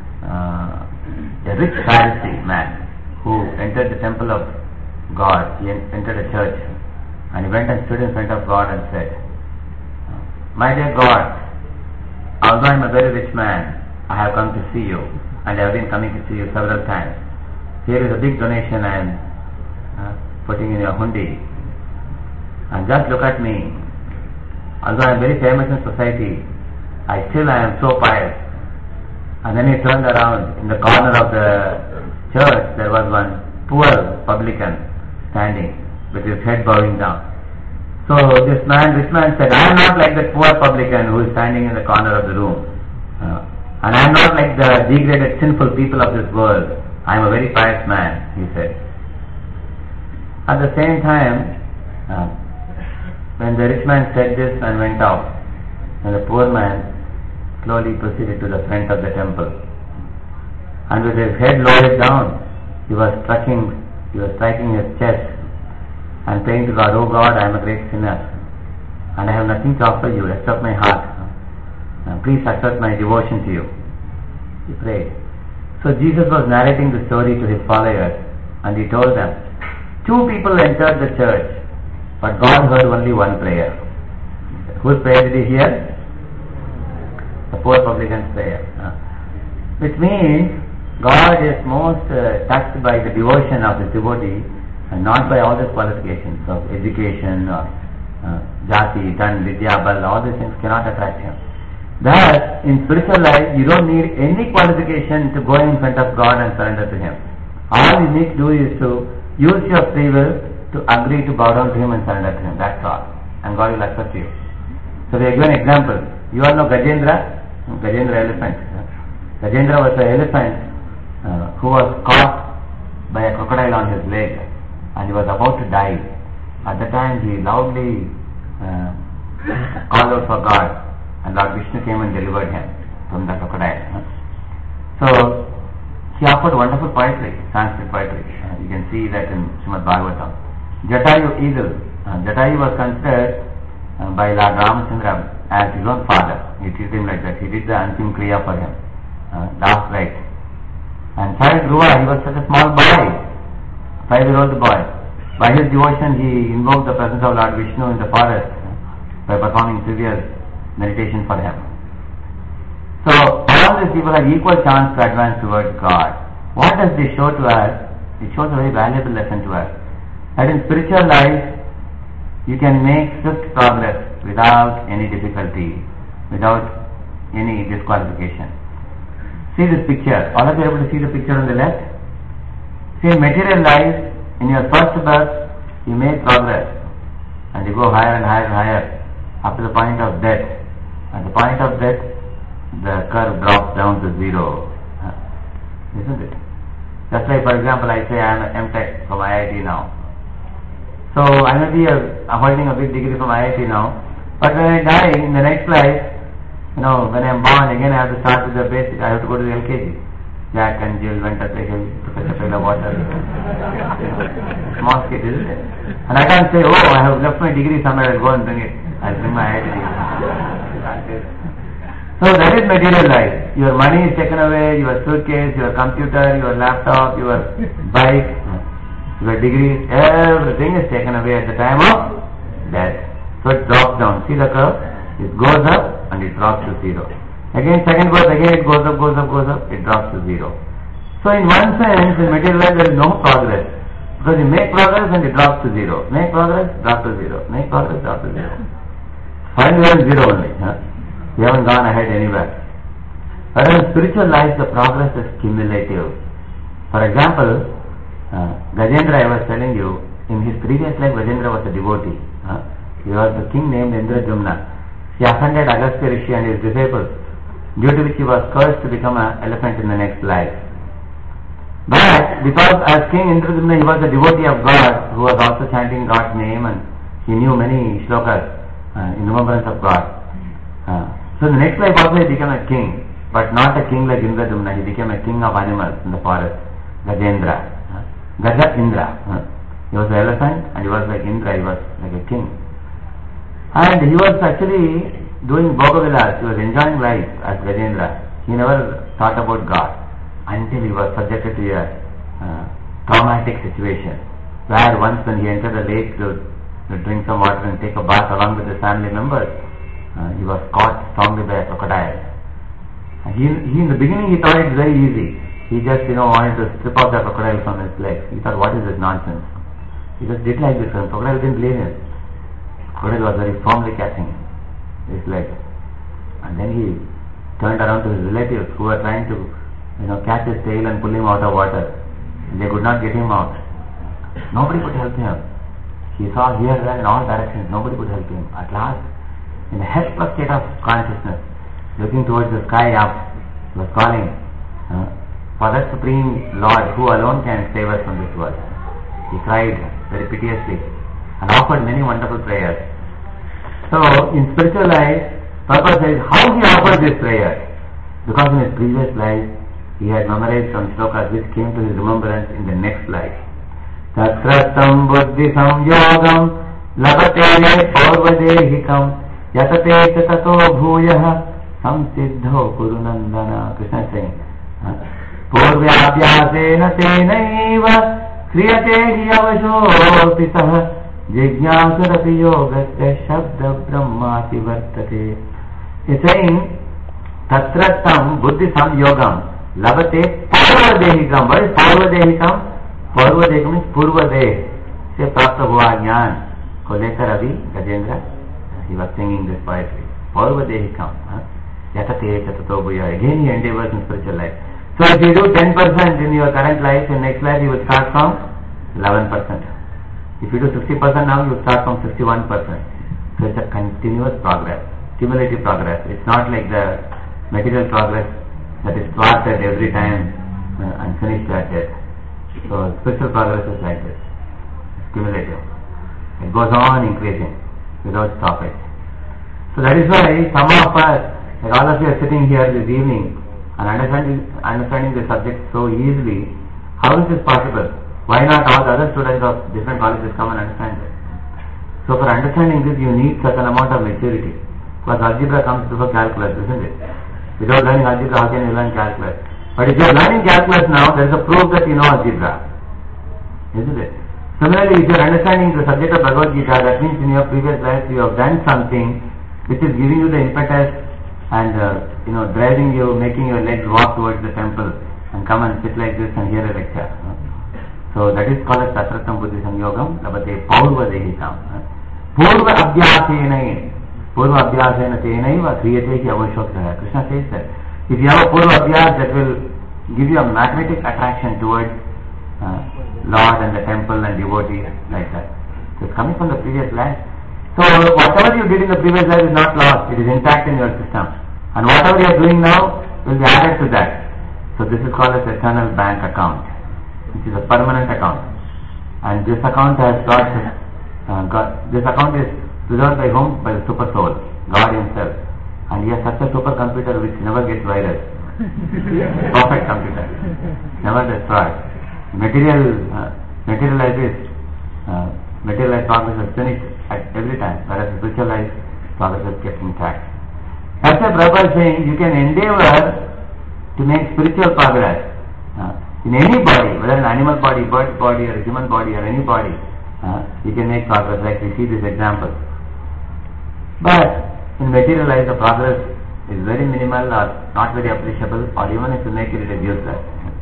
a rich Pharisee man who entered the temple of God. He entered a church and he went and stood in front of God and said, "My dear God, although I am a very rich man, I have come to see you and I have been coming to see you several times. Here is a big donation I am putting in your hundi. And just look at me. Although I am very famous in society, I am so pious." And then he turned around. In the corner of the church, there was one poor publican standing with his head bowing down. So this rich man said, "I am not like that poor publican who is standing in the corner of the room. And I am not like the degraded, sinful people of this world. I am a very pious man," he said. At the same time, when the rich man said this and went out, and the poor man slowly proceeded to the front of the temple, and with his head lowered down, he was striking his chest and praying to God, "Oh God, I am a great sinner and I have nothing to offer you except my heart. Please accept my devotion to you." He prayed. So Jesus was narrating the story to his followers and he told them, 2 people entered the church, but God heard only one prayer. Whose prayer did he hear? The poor publican's prayer. Which means God is most touched by the devotion of his devotee and not by all these qualifications of education or jati, dhan, vidya, bal. All these things cannot attract him. Thus, in spiritual life, you don't need any qualification to go in front of God and surrender to him. All you need to do is to use your free will to agree to bow down to him and surrender to him. That's all. And God will accept you. So we give an example. You all know Gajendra elephant. Gajendra was an elephant who was caught by a crocodile on his leg and he was about to die. At the time he loudly called out for God and Lord Vishnu came and delivered him from the crocodile. So he offered wonderful poetry, Sanskrit poetry. You can see that in Srimad Bhagavatam. Jatayu eagle. Jatayu was considered by Lord Ramachandra as his own father. He treated him like that. He did the Antim Kriya for him, last rite. And child Dhruva, he was such a small boy, 5-year-old boy. By his devotion, he invoked the presence of Lord Vishnu in the forest by performing severe meditation for him. So all these people have equal chance to advance towards God. What does this show to us? It shows a very valuable lesson to us. That in spiritual life, you can make swift progress without any difficulty, without any disqualification. See this picture. All of you are able to see the picture on the left? See, in material life, in your first birth, you make progress and you go higher and higher and higher up to the point of death. At the point of death, the curve drops down to zero. Isn't it? Just like, for example, I say I am an MTech from IIT now. So I may be holding a big degree from IIT now, but when I die in the next life, when I am born again, I have to start with the basic. I have to go to the LKG. Jack and Jill went up the hill to fetch a pail of water. Small kid, isn't it? And I can't say, oh, I have left my degree somewhere, I'll go and bring it. I'll bring my IIT degree. So that is material life. Your money is taken away, your suitcase, your computer, your laptop, your bike, your degrees, everything is taken away at the time of death. So it drops down. See the curve? It goes up and it drops to zero. Again, second birth, again it goes up, it drops to zero. So in one sense, in material life there is no progress. Because you make progress and it drops to zero. Make progress, drop to zero. Make progress, drop to zero. Finally we are zero only. We haven't gone ahead anywhere. But in spiritual life, the progress is cumulative. For example, Gajendra, I was telling you, in his previous life, Gajendra was a devotee. He was a king named Indrajumna. He offended Agastya Rishi and his disciples, due to which he was cursed to become an elephant in the next life. But because as King Indrajumna, he was a devotee of God, who was also chanting God's name, and he knew many shlokas in remembrance of God. So in the next life also he became a king, but not a king like Indrajumna. He became a king of animals in the forest, Gajendra. Gaja Indra. He was an elephant and he was like Indra, he was like a king. And he was actually doing Bhogavilas, he was enjoying life as Gajendra. He never thought about God until he was subjected to a traumatic situation, where once when he entered the lake to drink some water and take a bath along with his family members, he was caught strongly by a crocodile. He in the beginning he thought it was very easy. He just wanted to strip off the crocodile from his legs. He thought, what is this nonsense? He just did like this, and crocodile didn't believe him. Crocodile was very firmly catching his legs. And then he turned around to his relatives who were trying to catch his tail and pull him out of water. And they could not get him out. Nobody could help him. He saw here, there, in all directions. Nobody could help him. At last, in a helpless state of consciousness, looking towards the sky up, he was calling for that Supreme Lord who alone can save us from this world. He cried very piteously and offered many wonderful prayers. So in spiritual life, Prabhupada says how he offered this prayer. Because in his previous life, he had memorized some shlokas which came to his remembrance in the next life. Tatratam buddhi samyogam labate paurvadehikam yatate tato bhuyah samsiddho kurunandana. Krishna is saying, Purvyabhyasena tenaiva kriyate hi avashopi sah jigyasarapi yogasya shabda brahmati vartate. He is saying, Tatratam buddhi samyogam labate paurvadehikam. What is paurvadehikam? Paurvadehikam means purvadeh se prapta hua jnaan ko lekar abhi Gajendra, he was singing this poetry. Paurvadehikam. Yatate chatato bhuya. Again he endeavors in spiritual life. So if you do 10% in your current life, in next life you will start from 11%. If you do 60% now, you will start from 61%. So it's a continuous progress, cumulative progress. It's not like the material progress that is started every time and finished at death. So spiritual progress is like this. It's cumulative. It goes on increasing without stoppage. So that is why some of us, like all of you are sitting here this evening and understanding the subject so easily. How is this possible? Why not all the other students of different colleges come and understand it? So for understanding this, you need certain amount of maturity. Because algebra comes before calculus, isn't it? Without learning algebra, how can you learn calculus? But if you are learning calculus now, there is a proof that you know algebra, isn't it? Similarly, if you are understanding the subject of Bhagavad Gita, that means in your previous life you have done something which is giving you the impetus and driving you, making your legs walk towards the temple and come and sit like this and hear a lecture. So that is called as Tatratam Buddhi Samyogam Labate Paurvadehikam. Purva Abhyasena Tenaiva Kriyate Ki Avashokta. Krishna says that if you have a Purva Abhyas, that will give you a magnetic attraction towards Lord and the temple and devotees like that. So it's coming from the previous life. So whatever you did in the previous life is not lost, it is intact in your system. And whatever you are doing now will be added to that. So this is called as eternal bank account, which is a permanent account. And this account has this account is preserved by whom? By the super soul, God himself. And he has such a supercomputer which never gets virus. Perfect computer, never destroyed. Materialized progress is finished at every time, whereas spiritual life progress is kept intact. That's why Prabhupada is saying you can endeavor to make spiritual progress in any body, whether an animal body, bird body, or a human body, or any body. You can make progress, like we see this example. But in material life, the progress is very minimal or not very appreciable, or even if you make it, it is useless.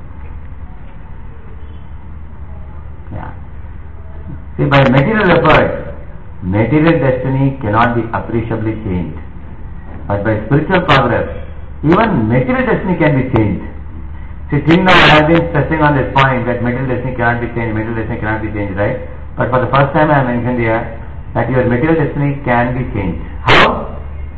Yeah. See, by material effort, material destiny cannot be appreciably changed. But by spiritual progress, even material destiny can be changed. See, till now I have been stressing on this point that material destiny cannot be changed, right? But for the first time I have mentioned here that your material destiny can be changed. How?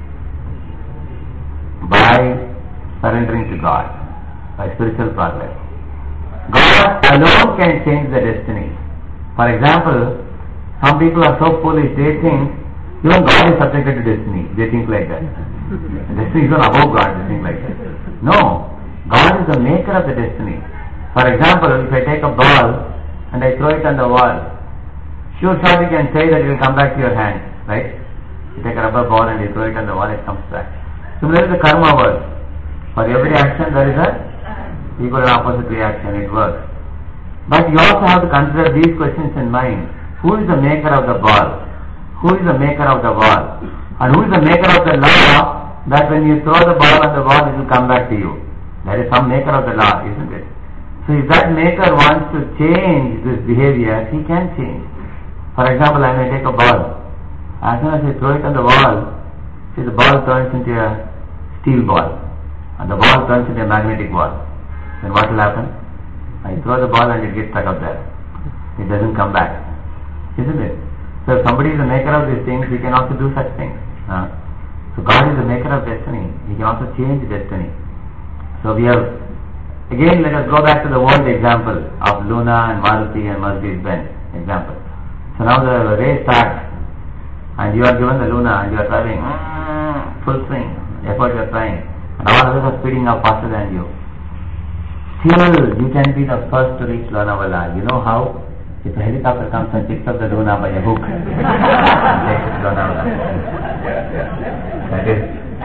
By surrendering to God, by spiritual progress. God alone can change the destiny. For example, some people are so foolish, they think even God is subjected to destiny. They think like that. Destiny is not above God, they think like that. No, God is the maker of the destiny. For example, if I take a ball and I throw it on the wall, sure shot you can say that it will come back to your hand, right? You take a rubber ball and you throw it on the wall, it comes back. Similarly, the karma works. For every action there is a equal and opposite reaction, it works. But you also have to consider these questions in mind. Who is the maker of the ball? Who is the maker of the wall? And who is the maker of the law that when you throw the ball on the wall, it will come back to you? There is some maker of the law, isn't it? So if that maker wants to change this behavior, he can change. For example, I may take a ball. As soon as I throw it on the wall, see, the ball turns into a steel ball. And the ball turns into a magnetic ball. Then what will happen? I throw the ball and it gets stuck up there. It doesn't come back. Isn't it? So if somebody is the maker of these things, he can also do such things. So God is the maker of destiny. He can also change destiny. So we have, again let us go back to the old example of Luna and Maruti and Mercedes-Benz example. So now the race starts and you are given the Luna and you are driving full swing, effort you are trying, and all others are speeding up faster than you. Still, you can be the first to reach Lonavala. You know how? If a helicopter comes and picks up the Luna by a hook and takes it to Lonavala. That is,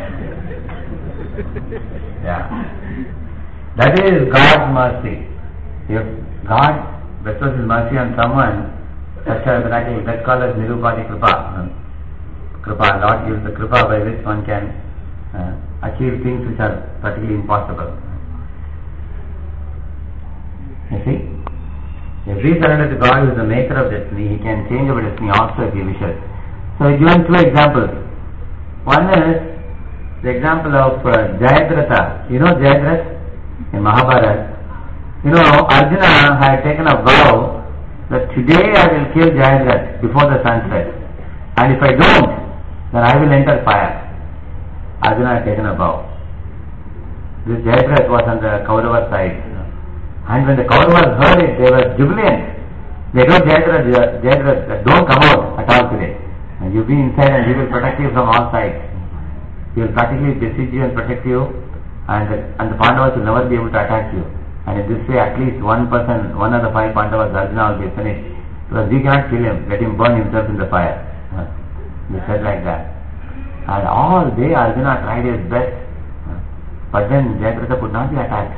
yeah. That is God's mercy. If God bestows His mercy on someone, that's called as Nirupati Kripa. Kripa, Lord gives the Kripa by which one can achieve things which are practically impossible. You see? If we surrender to God, who is the maker of destiny, He can change our destiny also if He wishes. So I given two examples. One is the example of Jayadratha. You know Jayadratha in Mahabharata? You know, Arjuna had taken a vow that today I will kill Jayadratha before the sunset. And if I don't, then I will enter fire. Arjuna had taken a vow. This Jayadratha was on the Kaurava side. And when the Kauravas heard it, they were jubilant. They told Jayadratha, don't come out at all today. And you be inside and He will protect you from all sides. He will practically besiege you and protect you, and the Pandavas will never be able to attack you. And in this way, at least one of the 5 Pandavas, Arjuna, will be finished. Because we cannot kill him, let him burn himself in the fire. They said like that. And all day Arjuna tried his best. But then Jayadratha could not be attacked.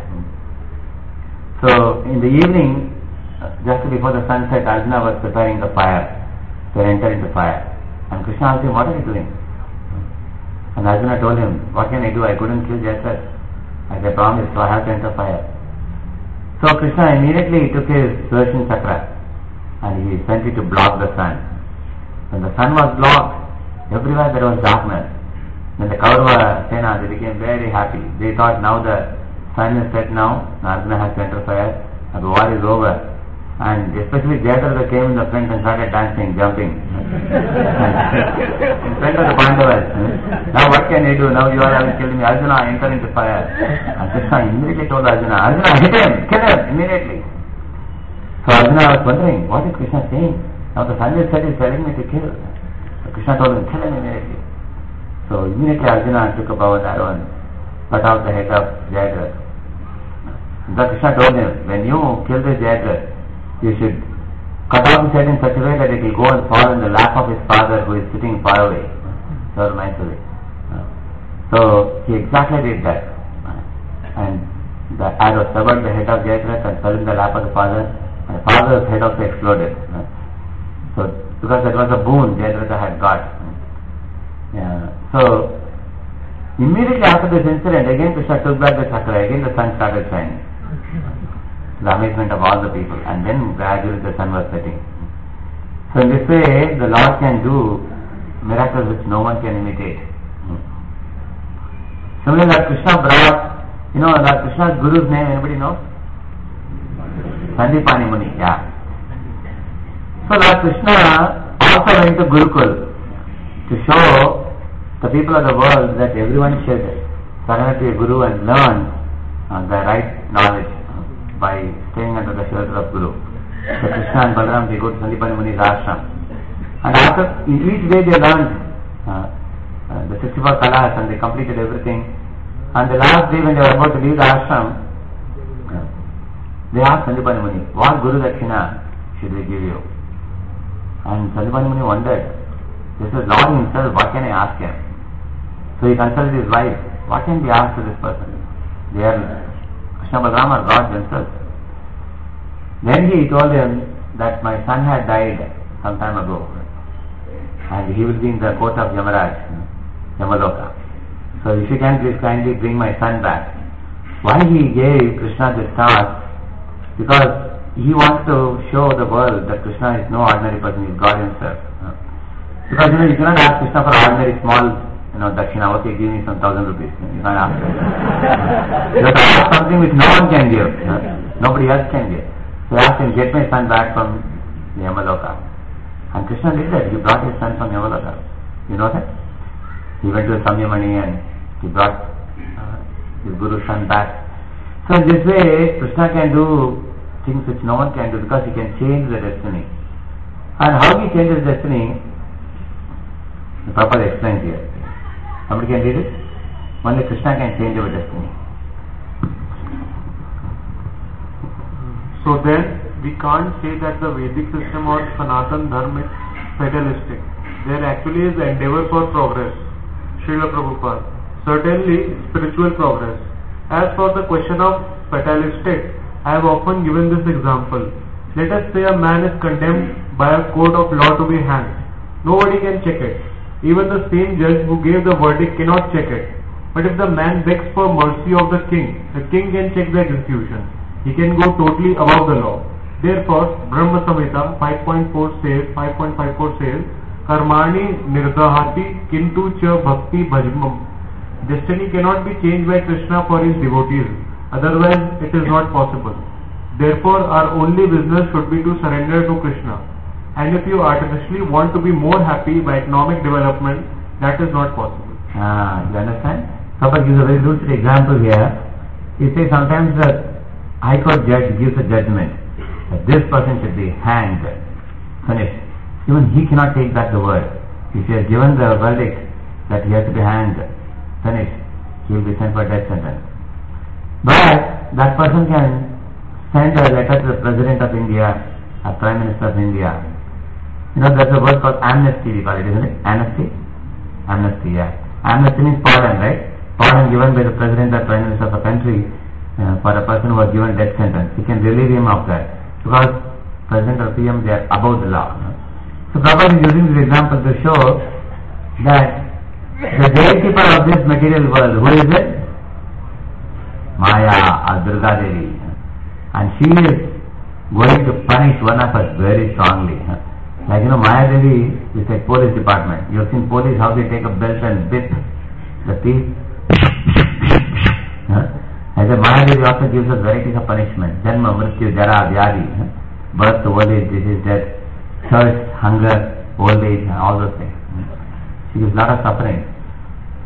So in the evening, just before the sunset, Arjuna was preparing the fire to enter into fire. And Krishna asked him, what are you doing? And Arjuna told him, what can I do? I couldn't kill Jayadratha. As I promised, so I have to enter fire. So Krishna immediately took his Sudarshan Chakra and he sent it to block the sun. When the sun was blocked, everywhere there was darkness. When the Kaurava Sena, they became very happy. They thought now the sun is set now, Arjuna has to enter fire, and the war is over. And especially Jayadratha came in the front and started dancing, jumping in front of the Pandavas. Now what can I do? Now you are having killed me. Arjuna, enter into fire. And Krishna immediately told Arjuna, Arjuna, hit him, kill him immediately. So Arjuna was wondering, what is Krishna saying? Now the sun is set, is telling me to kill. So Krishna told him, kill him immediately. So immediately Arjuna took a bow and arrow and cut off the head of Jayadratha. But Krishna told him, when you kill this Jayadratha, you should cut off his head in such a way that it will go and fall in the lap of his father who is sitting far away, several miles away. So he exactly did that. And the arrow severed the head of Jayadratha and fell in the lap of the father, and the father's head also exploded. So because that was a boon Jayadratha had got. So immediately after this incident, again Krishna took back the chakra, again the sun started shining. The amazement of all the people, and then gradually the sun was setting. So in this way, the Lord can do miracles which no one can imitate. Similarly, Lord Krishna brought, Lord Krishna's Guru's name, anybody knows? Sandipani Muni, yeah. So Lord Krishna also went to Gurukul to show the people of the world that everyone should surrender to a Guru and learn the right knowledge by staying under the shelter of Guru. So Krishna and Balaram, they go to Sandipani Muni's ashram. And after, in each day they learned the 64 kalas and they completed everything. And the last day when they were about to leave the ashram, they asked Sandipani Muni, what Guru Dakshina should we give you? And Sandipani Muni wondered, this is Lord himself, what can I ask him? So he consulted his wife, what can be asked to this person? They are Krishna Balaram are God themselves. Then he told him that my son had died some time ago and he will be in the court of Yamaraj, Yamaloka. So if you can please kindly bring my son back. Why he gave Krishna this task? Because he wants to show the world that Krishna is no ordinary person, he is God himself. Because you cannot ask Krishna for ordinary small Dakshina, okay, give me some 1,000 rupees. You can't ask him. You have to ask something which no one can give. Nobody else can give. So he asked him, get my son back from Yamaloka. And Krishna did that. He brought his son from Yamaloka. You know that? He went to Samyamani and he brought his Guru's son back. So in this way, Krishna can do things which no one can do because he can change the destiny. And how he changes destiny, the Prabhupada explains here. Somebody can read it? Only Krishna can change our destiny. So then, we can't say that the Vedic system or Sanatan Dharma is fatalistic. There actually is an endeavor for progress. Srila Prabhupada. Certainly, spiritual progress. As for the question of fatalistic, I have often given this example. Let us say a man is condemned by a court of law to be hanged. Nobody can check it. Even the same judge who gave the verdict cannot check it. But if the man begs for mercy of the king can check the execution. He can go totally above the law. Therefore, Brahma Samhita 5.54 says, Karmani nirdahati kintu cha bhakti bhajmam. Destiny cannot be changed by Krishna for his devotees. Otherwise, it is not possible. Therefore, our only business should be to surrender to Krishna. And if you artificially want to be more happy by economic development, that is not possible. You understand? Prabhupada gives a very lucid example here. He says sometimes the High Court judge gives a judgment that this person should be hanged, finished. Even he cannot take back the word. If he has given the verdict that he has to be hanged, finished, he will be sent for death sentence. But that person can send a letter to the President of India, or Prime Minister of India. There's a word called amnesty, we call it, isn't it? Amnesty? Amnesty, yeah. Amnesty means pardon, right? Pardon given by the President or Prime Minister of a country for a person who was given death sentence. He can relieve him of that. Because President or PM, they are above the law. So Prabhupada is using this example to show that the gatekeeper of this material world, who is it? Maya or Durga Devi. And she is going to punish one of us very strongly. Like Maya Devi is like police department. You have seen police how they take a belt and bit the thief. As a Maya Devi also gives us varieties of punishment. Janma, Mrityu, Jara, Vyadi, birth, old age, disease, death, thirst, hunger, old age, all those things. She gives a lot of suffering.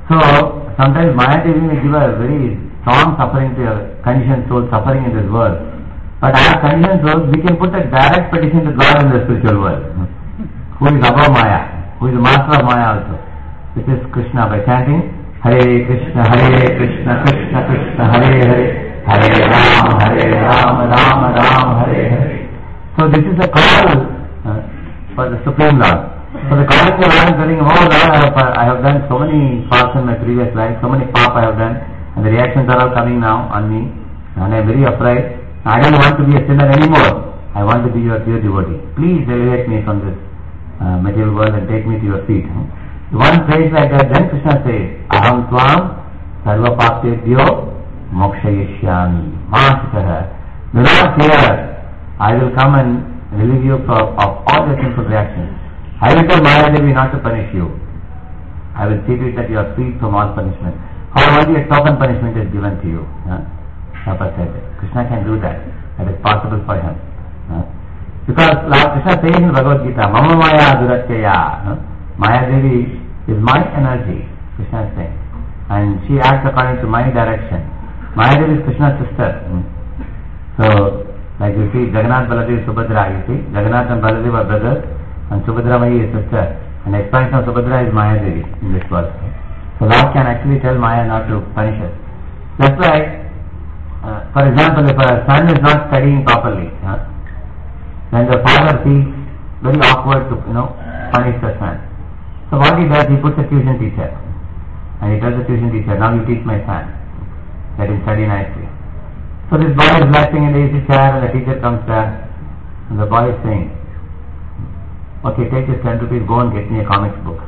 So sometimes Maya Devi may give a very strong suffering to your conditioned soul, suffering in this world. But our conditioned souls, we can put a direct petition to God in the spiritual world, who is above Maya, who is the master of Maya also. This is Krishna by chanting Hare Krishna, Krishna Krishna, Hare Hare, Hare Rama, Rama Rama, Hare Hare. So this is a call for the Supreme Lord. So the calling of Lord is telling, oh Lord, I have done so many faults in my previous life, so many papa I have done, and the reactions are all coming now on me, and I am very afraid. I don't want to be a sinner anymore. I want to be your pure devotee. Please elevate me from this material world and take me to your feet. One phrase like that, then Krishna says, Aham Tvam Sarva Paptebhyo Mokshayishyami. Masitaha. Do not fear. I will come and relieve you of all your sinful reactions. I will tell Maya Devi not to punish you. I will see to it that you are freed from all punishment. However, only a token punishment is given to you. Prabhupada said that. Krishna can do that. That is possible for him. Because Lord Krishna says in Bhagavad Gita, Mama Maya Duratyaya. Maya Devi is my energy, Krishna is saying. And she acts according to my direction. Maya Devi is Krishna's sister. So, like you see, Jagannath, Baladev, Subhadra, you see, Jagannath and Baladev are brothers, and Subhadra Mai is sister. And the expansion of Subhadra is Maya Devi in this world. So Lord can actually tell Maya not to punish us. That's why, for example, if a son is not studying properly, then the father feels very awkward to, punish the son. So what he does, he puts a tuition teacher. And he tells the tuition teacher, now you teach my son. Let him study nicely. So this boy is resting in the easy chair and the teacher comes there. And the boy is saying, okay, take this 10 rupees, go and get me a comics book.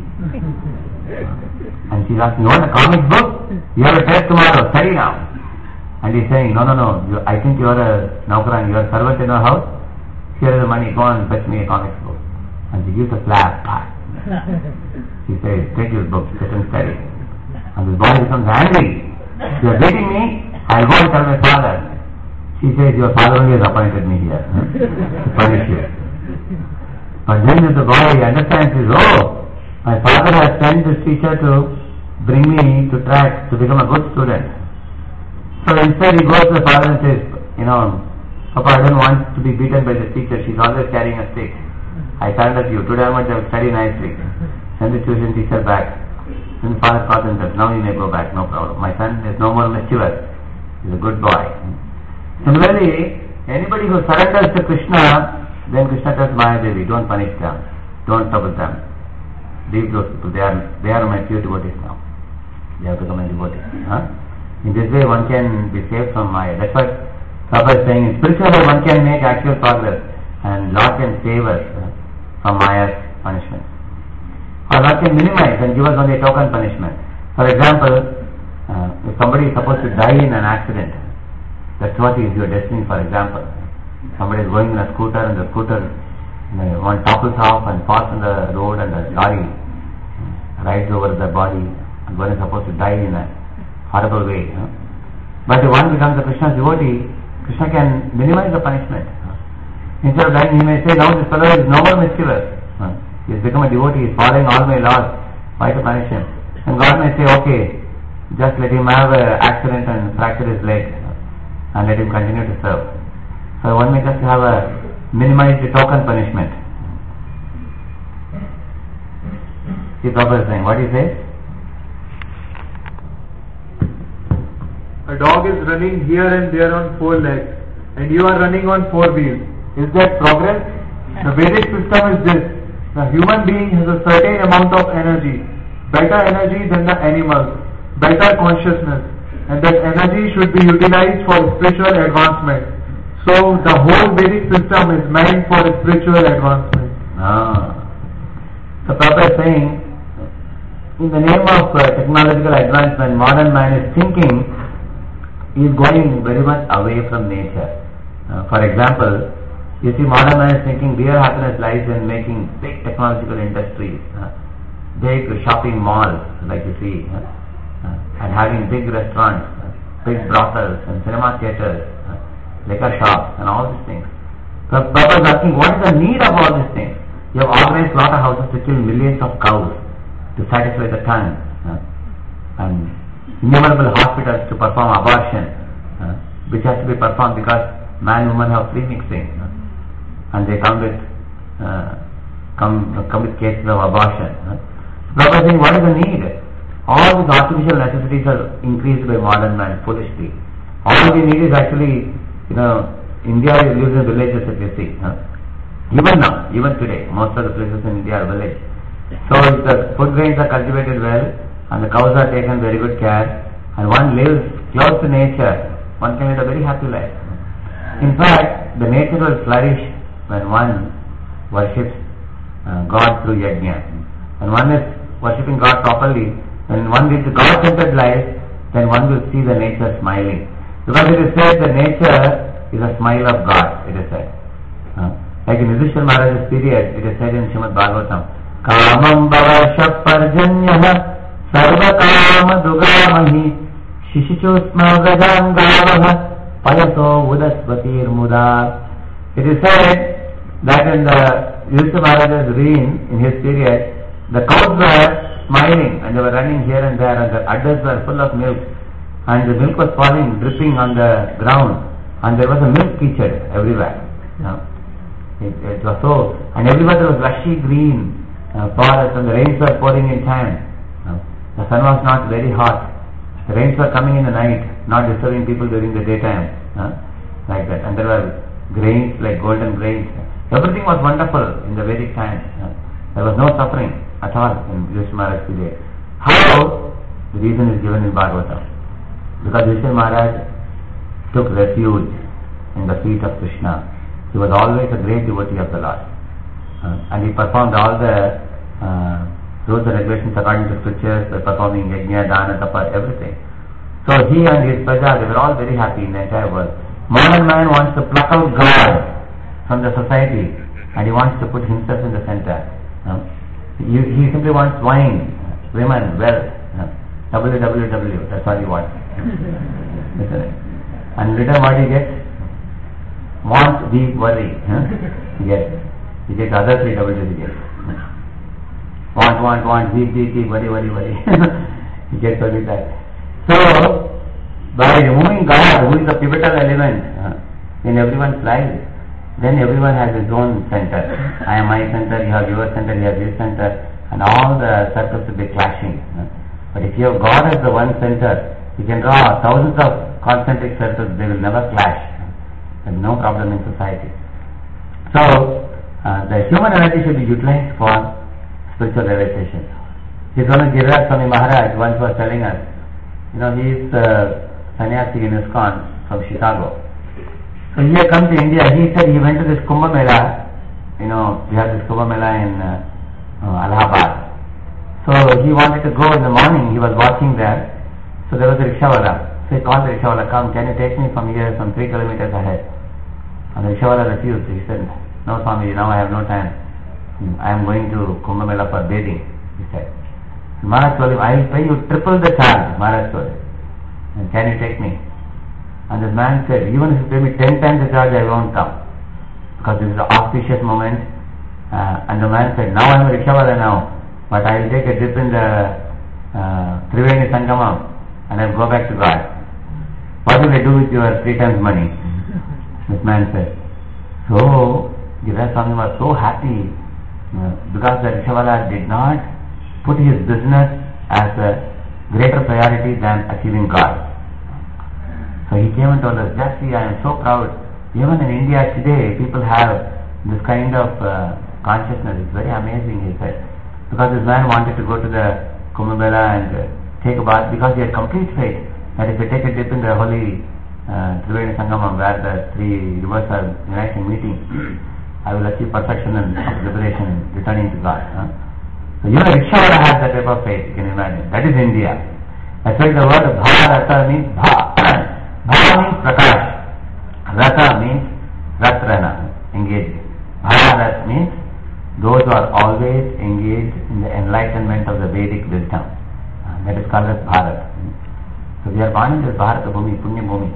And she's asking, you want a comics book? You have a test tomorrow, study now. And he's saying, no, I think you are a Naukaran, you are a servant in our house. Here is the money, go and fetch me a comics book. And she gives a slap. She says, take this book, sit and study. And the boy becomes angry. You are beating me, I'll go and tell my father. She says, your father only has appointed me here to punish you. But then if the boy understands, says, oh, my father has sent this teacher to bring me to track to become a good student. So instead he goes to the father and says, Papa, I don't want to be beaten by the teacher, she's always carrying a stick. I surrender to you. Today I will study nicely. Send the tuition teacher back. Then the father calls and says, now you may go back, no problem. My son is no more mischievous. He's a good boy. Similarly, anybody who surrenders to Krishna, then Krishna tells Maya Devi, don't punish them. Don't trouble them. Leave those people. They are my pure devotees now. They have become my devotees. In this way one can be saved from Maya. That's what Prabhupada is saying. In spiritual life one can make actual progress. And Lord can save us from Maya's punishment. Or Lord can minimize and give us only a token punishment. For example, if somebody is supposed to die in an accident, that's what is your destiny, for example. Somebody is going in a scooter and the scooter, one topples off and falls on the road and the lorry rides over the body and one is supposed to die in a horrible way. But if one becomes a Krishna's devotee, Krishna can minimize the punishment. Instead of dying, he may say, now this fellow is no more mischievous. He has become a devotee, he is following all my laws. Why to punish him? And God may say, okay, just let him have an accident and fracture his leg and let him continue to serve. So one may just have a minimized token punishment. See Prabhupada is saying, what do you say? A dog is running here and there on 4 legs and you are running on 4 wheels. Is that progress? The Vedic system is this. The human being has a certain amount of energy, better energy than the animals, better consciousness, and that energy should be utilized for spiritual advancement. So the whole Vedic system is meant for spiritual advancement. So Prabhupada is saying, in the name of technological advancement, modern man is thinking, he is going very much away from nature. For example, you see, modern man is thinking real happiness lies in making big technological industries, big shopping malls, like you see, and having big restaurants, big brothels and cinema theatres, liquor shops and all these things. So Prabhupada is asking, what is the need of all these things? You have organized slaughterhouses to kill millions of cows to satisfy the tongue. and innumerable hospitals to perform abortion, which has to be performed because man and woman have free mixing, and they come with cases of abortion. Prabhupada saying, what is the need? All these artificial necessities are increased by modern man foolishly. All we need is actually, India lives in villages, if you see. Even now, even today, most of the places in India are village. So if the food grains are cultivated well, and the cows are taken very good care, and one lives close to nature, one can lead a very happy life. In fact, the nature will flourish when one worships God through yajna. When one is worshipping God properly, when one leads a God-centered life, then one will see the nature smiling. Because it is said that nature is a smile of God, it is said. Like in Yudhishthira Maharaj's period, it is said in Srimad Bhagavatam, Kamam bhavasha parjanyaha sarva kama dugamahi shishichusma vrajam gavaha payaso udasvatir muda. It is said that in the Yudhishthira Maharaj's reign, in his period, the cows were smiling and they were running here and there, and the udders were full of milk, and the milk was falling, dripping on the ground, and there was a milk featured everywhere. It was so, and everywhere there was lushy green forest, and the rains were pouring in time. The sun was not very hot. The rains were coming in the night, not disturbing people during the daytime, like that. And there were grains, like golden grains. Everything was wonderful in the Vedic time. There was no suffering at all in Yudhishthira Maharaj's period. How? The reason is given in Bhagavatam. Because Yudhishthira Maharaj took refuge in the feet of Krishna. He was always a great devotee of the Lord. And he performed all the rules and regulations according to scriptures, by performing yajna, dana, tapa, everything. So he and his praja, they were all very happy in the entire world. Modern man wants to pluck out God from the society, and he wants to put himself in the center. He simply wants wine, women, wealth, www, that's what he wants. And in return what he gets? Want, weep, worry. He gets the other three W's he gets. Want, weep, worry. He gets only that. So, by removing God, who is the pivotal element in everyone's life, then everyone has his own center. I am my center, you have your center, you have your center, and all the circles will be clashing. But if you have God as the one center, you can draw thousands of concentric circles, they will never clash. There is no problem in society. So, the human energy should be utilized for spiritual realization. His Holiness Giriraj Swami Maharaj once was telling us, he is sannyasi in ISKCON from Chicago. So he had come to India. He said he went to this Kumbh Mela. We have this Kumbh Mela in Allahabad. So he wanted to go in the morning. He was watching there. So there was a rickshawala. So he called the rickshawala, come, can you take me from here, some 3 kilometers ahead? And the rickshawala refused. He said, no Swami, now I have no time. I am going to Kumbh Mela for bathing, he said. And Maharaj told him, I will pay you triple the charge, Maharaj told him. And can you take me? And this man said, even if you pay me 10 times the charge, I won't come. Because this is an auspicious moment. And the man said, now I am a rickshawala now, but I will take a dip in the Triveni Sangamam and I will go back to God. What will I do with your 3 times money? This man said. So, Giriraj Swami was so happy because the rickshawala did not put his business as a greater priority than achieving God. So he came and told us, just see, I am so proud. Even in India today, people have this kind of consciousness. It's very amazing, he said. Because this man wanted to go to the Kumbh Mela and take a bath, because he had complete faith that if we take a dip in the holy Triveni Sangamam, where the 3 rivers are uniting, meeting, I will achieve perfection and liberation, returning to God. So even rickshawala has that type of faith, you can imagine. That is India. That's why the word Bharata means Bha. Bha means Prakash. Rata means Ratrana, engaged. Bharat means those who are always engaged in the enlightenment of the Vedic wisdom. That is called as Bharat. So we are born in this Bharata Bhumi, Punya Bhumi.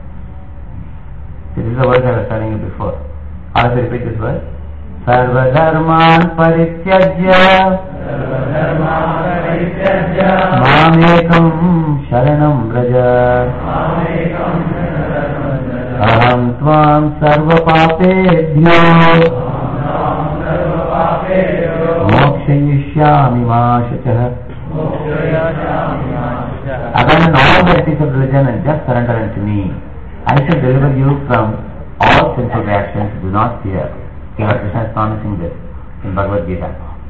This is the word I was telling you before. I'll repeat this word. Sarva dharman parityajya Mamekam sharanam vraja aham tvam sarva papebhyo mokshayishyami ma shachah. Abandon all the ethics of religion and just surrender unto me. I shall deliver you from all sinful reactions. Do not fear. Lord Krishna is promising this in Bhagavad Gita.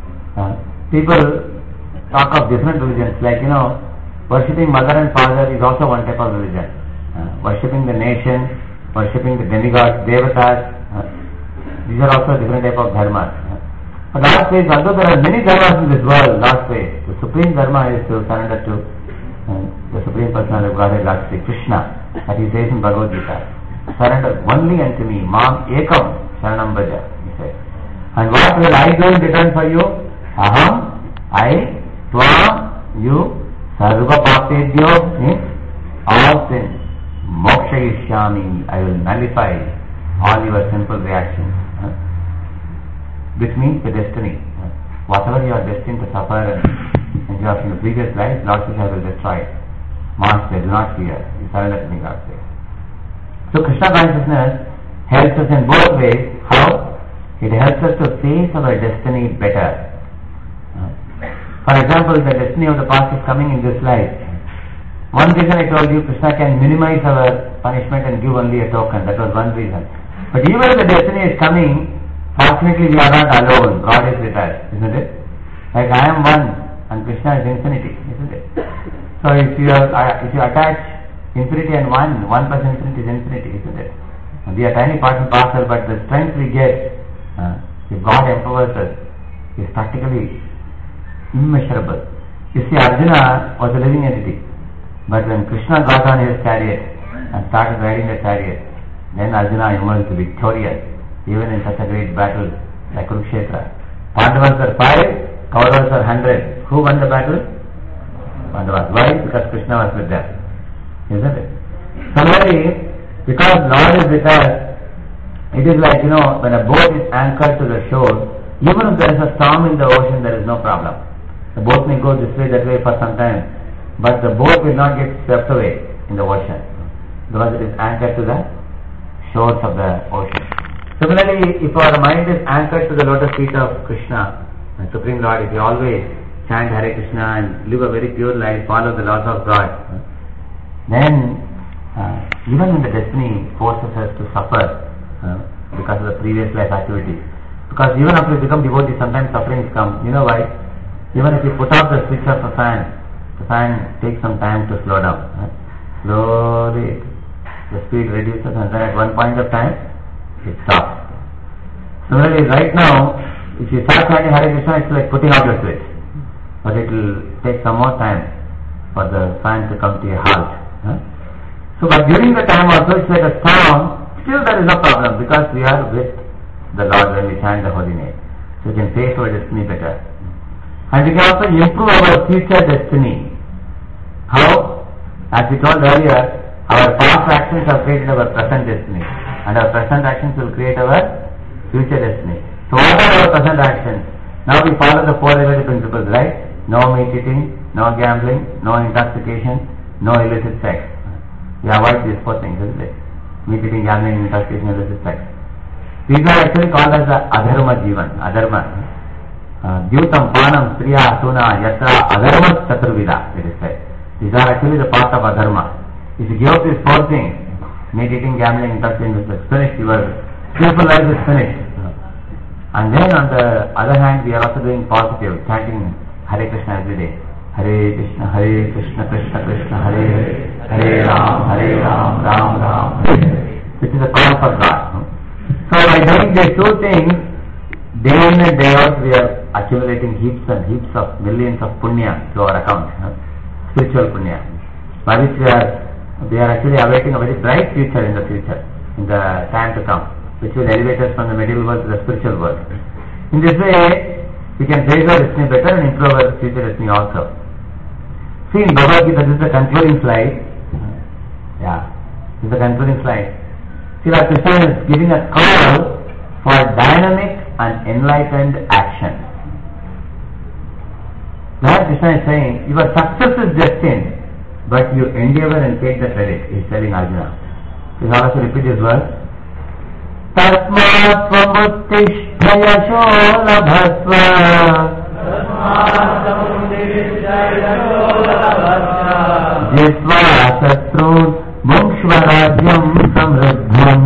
People talk of different religions, like worshipping mother and father is also one type of religion. Worshipping the nation, worshipping the demigods, devatas, these are also different type of dharmas. But Lord says, although there are many dharmas in this world, Lord says, the supreme dharma is to surrender to the Supreme Personality of Godhead, Lord Sri Krishna, that he says in Bhagavad Gita. Surrender only unto me, Mam Ekam Sharanam Braja, he says. And what will I do in return for you? Aham, I, Tvam, you, Sarva Papebhyo, means all sins. Mokshayishyami, I will nullify all your sinful reactions. Which means the destiny. Whatever you are destined to suffer and enjoy in the previous life, Lord says I will destroy it. Master, do not fear. You surrender to me, Lord says. So Krishna consciousness helps us in both ways. How? It helps us to face our destiny better. For example, the destiny of the past is coming in this life. One reason I told you, Krishna can minimize our punishment and give only a token. That was one reason. But even if the destiny is coming, fortunately we are not alone. God is with us, isn't it? Like I am one and Krishna is infinity, isn't it? So if you attach infinity and one plus infinity is infinity, isn't it? We are tiny part and parcel, but the strength we get, if God empowers us, is practically immeasurable. You see, Arjuna was a living entity, but when Krishna got on his chariot and started riding the chariot, then Arjuna emerged victorious, even in such a great battle like Kurukshetra. Pandavas were 5, Kauravas were 100. Who won the battle? Pandavas. Why? Because Krishna was with them. Isn't it? Similarly, because Lord is with us, it is like, when a boat is anchored to the shore, even if there is a storm in the ocean, there is no problem. The boat may go this way, that way for some time, but the boat will not get swept away in the ocean because it is anchored to the shores of the ocean. Similarly, if our mind is anchored to the lotus feet of Krishna, the Supreme Lord, if you always chant Hare Krishna and live a very pure life, follow the laws of God, then even when the destiny forces us to suffer because of the previous life activities, because even after we become devotees, sometimes sufferings come. You know why? Even if you put off the switch of the fan takes some time to slow down. Slowly the speed reduces and then at one point of time it stops. Similarly, right now, if you start chanting Hare Krishna, it's like putting out the switch. But it will take some more time for the fan to come to a halt. So, but during the time also, it's like a storm, still there is no problem because we are with the Lord when we chant the holy name. So we can face our destiny better. And we can also improve our future destiny. How? As we told earlier, our past actions have created our present destiny. And our present actions will create our future destiny. So what are our present actions? Now we follow the 4 elevated principles, right? No meat eating, no gambling, no intoxication, no illicit sex. We avoid these 4 things, isn't it? Meat eating, gambling, intoxication, illicit sex. These are actually called as the adharma jivan, adharma. Dyutam, panam, striya, suna, yatra, adharma, chaturvida, it is said. These are actually the part of adharma. If you give up these 4 things, meat eating, gambling, intoxication, is finished, your spiritual life is finished. And then on the other hand, we are also doing positive, chanting Hare Krishna every day. Hare Krishna, Krishna Krishna, Hare Hare, Hare Ram, Ram Ram, Hare Hare. This is a call for God. So by doing these 2 things, day in and day out, we are accumulating heaps and heaps of millions of punya to our account, spiritual punya, by which we are actually awaiting a very bright future, in the time to come, which will elevate us from the material world to the spiritual world. In this way, we can face our destiny better and improve our future destiny also. See, in Bhagavad Gita, this is the concluding slide. This is the concluding slide. See, Lord Krishna is giving a call for dynamic and enlightened action. Lord Krishna is saying, your success is destined, but you endeavor and take the credit. He is telling Arjuna. Please all of you repeat this verse. Tasmat Swamuttishthya yasho labhasva Jitva Shatrun Mukshvarajyam Samriddham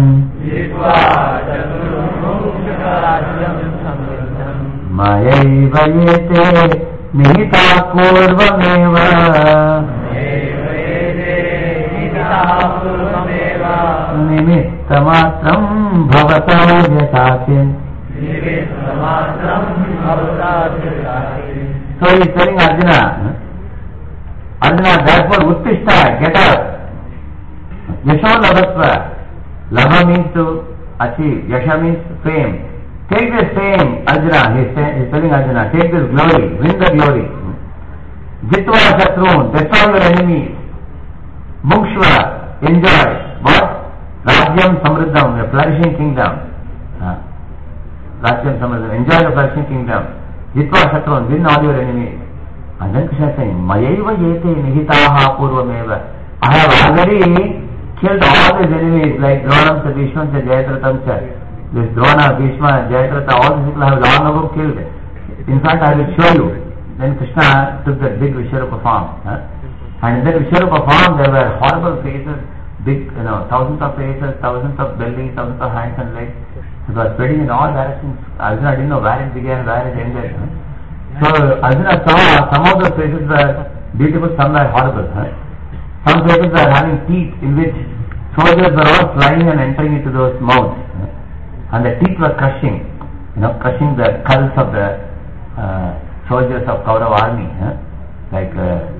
Mayaiva yete nihita purvameva Nimittamatram bhavata yathakin. So he is telling Arjuna, therefore Uttishta, get up. Yasho labhasva. Labha means to achieve, Yasha means fame. Take this fame, Arjuna, he is telling Arjuna, take this glory, win the glory. Jitva Shatrun, destroy your enemies. Mukshva, enjoy. What? Rajyam Samriddham, a flourishing kingdom. Rajyam Samriddham, enjoy the flourishing kingdom. Jitva Shatrun, win all your enemies. And then Krishna is saying, Mayaiva yete nihitaha purvameva. I have already killed all these enemies like Dronam, Bhishma, Jayadratam. This Drona, Bhishma, Jayadratha, all these people I have long ago killed. In fact, I will show you. Then Krishna took that big Vishwarupa form. And in that Vishwarupa form, there were horrible faces, big, thousands of faces, thousands of bellies, thousands of hands and legs. It was spreading in all directions. Arjuna didn't know where it began, where it ended. So Arjuna saw some of the faces were beautiful, some were horrible. Some faces were having teeth in which soldiers were all flying and entering into those mouths. And the teeth were crushing the skulls of the soldiers of Kaurava army, like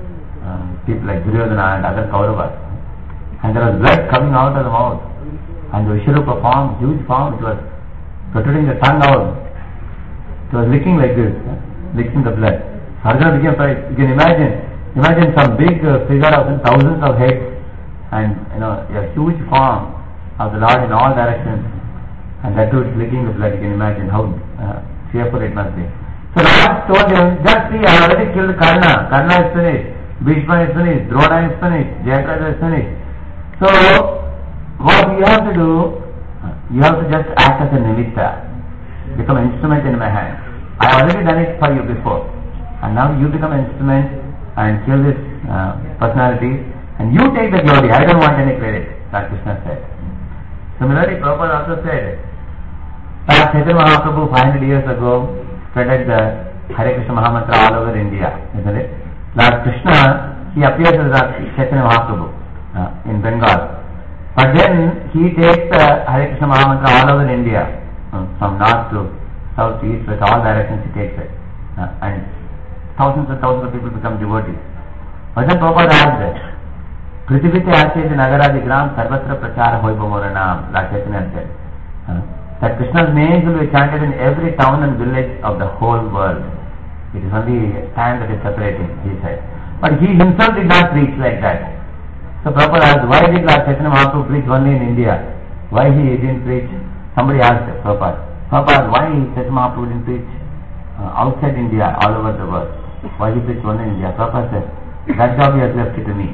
people like Duryodhana and other Kauravas. And there was blood coming out of the mouth. And the Vishwarupa form, huge form, it was protruding the tongue out. It was licking like this, licking the blood. Arjuna became frightened. You can imagine some big figure of thousands of heads and a huge form of the Lord in all directions. And that too is licking the blood. You can imagine how fearful it must be. So Lord told him, just see, I have already killed Karna. Karna is finished. Bhishma is finished. Drona is finished. Jayadratha is finished. So what you have to do, you have to just act as a nimitta. Become an instrument in my hand. I have already done it for you before. And now you become an instrument and kill this personality. And you take the glory. I don't want any credit. That Krishna said. Similarly, Prabhupada also said, Chaitanya Mahaprabhu 500 years ago spread the Hare Krishna Mahamantra all over India, isn't it? Lord Krishna, he appears as Chaitanya Mahaprabhu in Bengal. But then he takes the Hare Krishna Mahamantra all over India, from north to south to east, with all directions he takes it. And thousands and thousands of people become devotees. But then Prabhupada asked, Prithivite Achete Nagaradi Gram Sarvatra Prachara Hoiba Moranam, Lord Chaitanya said. That Krishna's names will be chanted in every town and village of the whole world. It is only time that is separating, he said. But he himself did not preach like that. So Prabhupada asked, why did Lord Chaitanya Mahaprabhu preach only in India? Why he didn't preach? Somebody asked Prabhupada, why Chaitanya Mahaprabhu didn't preach outside India, all over the world? Why he preached only in India? Prabhupada said, that job he has left it to me.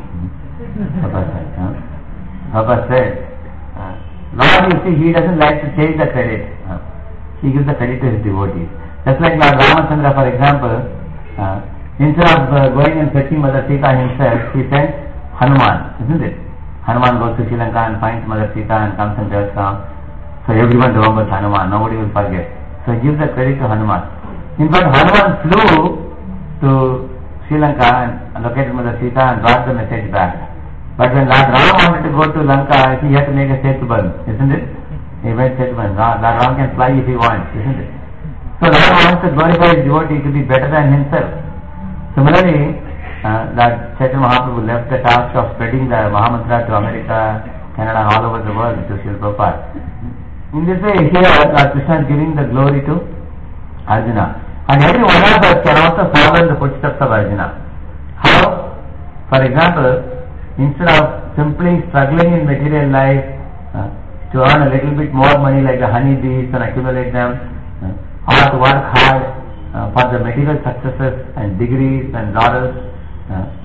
Prabhupada said, Lord, you see, he doesn't like to take the credit. He gives the credit to his devotees. Just like Lord Ramachandra, for example, instead of going and fetching Mother Sita himself, he sent Hanuman, isn't it? Hanuman goes to Sri Lanka and finds Mother Sita and comes and tells her. So everyone remembers Hanuman, nobody will forget. So he gives the credit to Hanuman. In fact, Hanuman flew to Sri Lanka and located Mother Sita and brought the message back. But when Lord Rama wanted to go to Lanka, he had to make a Setuban, isn't it? He went Setuban. Lord Rama can fly if he wants, isn't it? So Lord wants to glorify his devotee to be better than himself. Similarly, Lord Chaitanya Mahaprabhu left the task of spreading the Mahamantra to America, Canada, all over the world to Srila Prabhupada. In this way, here Lord Krishna is giving the glory to Arjuna. And every one of us can also follow in the footsteps of Arjuna. How? For example, instead of simply struggling in material life to earn a little bit more money like the honeybees and accumulate them, or to work hard for the material successes and degrees and laurels,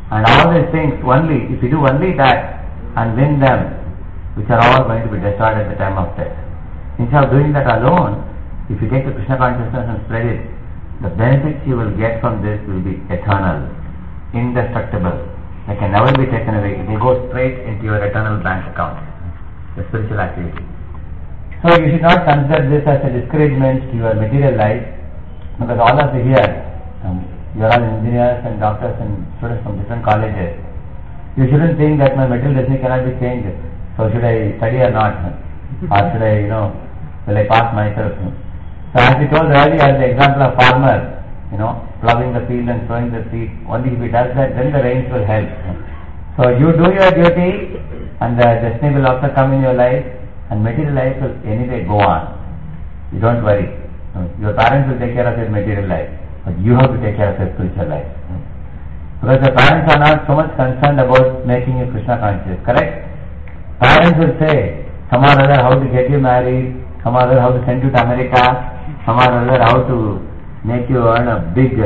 And all these things only, if you do only that and win them, which are all going to be destroyed at the time of death. Instead of doing that alone, if you take the Krishna consciousness and spread it, the benefits you will get from this will be eternal, indestructible. They can never be taken away. It will go straight into your eternal bank account, the spiritual activity. So you should not consider this as a discouragement to your material life, because all of you here, you are all engineers and doctors and students from different colleges. You shouldn't think that my material destiny cannot be changed. So should I study or not? Or should I, will I pass myself? So as we told earlier, as the example of farmer, plowing the field and sowing the seed, only if he does that, then the rains will help. So you do your duty, and the destiny will also come in your life, and material life will anyway go on. You don't worry. Your parents will take care of your material life, but you have to take care of your spiritual life. Because the parents are not so much concerned about making you Krishna conscious, correct? Parents will say, some or other how to get you married, some or other how to send you to America, some or other how to make you earn a big,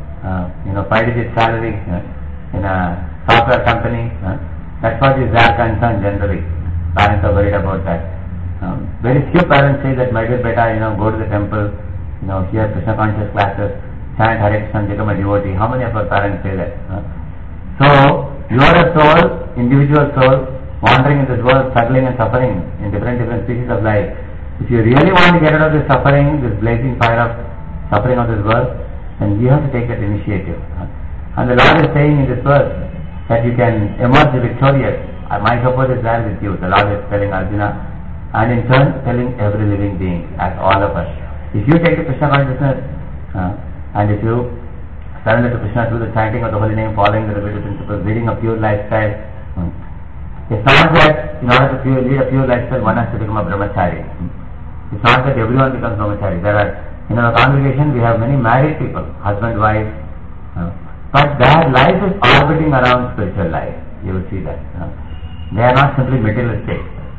5-digit salary in a software company. That's what is their concern generally. Parents are worried about that. Very few parents say that, my dear beta, go to the temple, hear Krishna conscious classes, chant Hare Krishna, become a devotee. How many of our parents say that? So, you are a soul, individual soul, wandering in this world, struggling and suffering in different species of life. If you really want to get out of this suffering, this blazing fire of suffering of this world, then you have to take that initiative. And the Lord is saying in this verse that you can emerge victorious. My support is there with you. The Lord is telling Arjuna, and in turn telling every living being, as all of us. If you take the Krishna consciousness, and if you surrender to Krishna through the chanting of the holy name, following the Vedic principles, leading a pure lifestyle, it's not that in order to lead a pure lifestyle, one has to become a brahmachari. It's not that everyone becomes brahmachari. There are, in our congregation, we have many married people, husband, wife, but their life is orbiting around spiritual life. You will see that. They are not simply materialistic.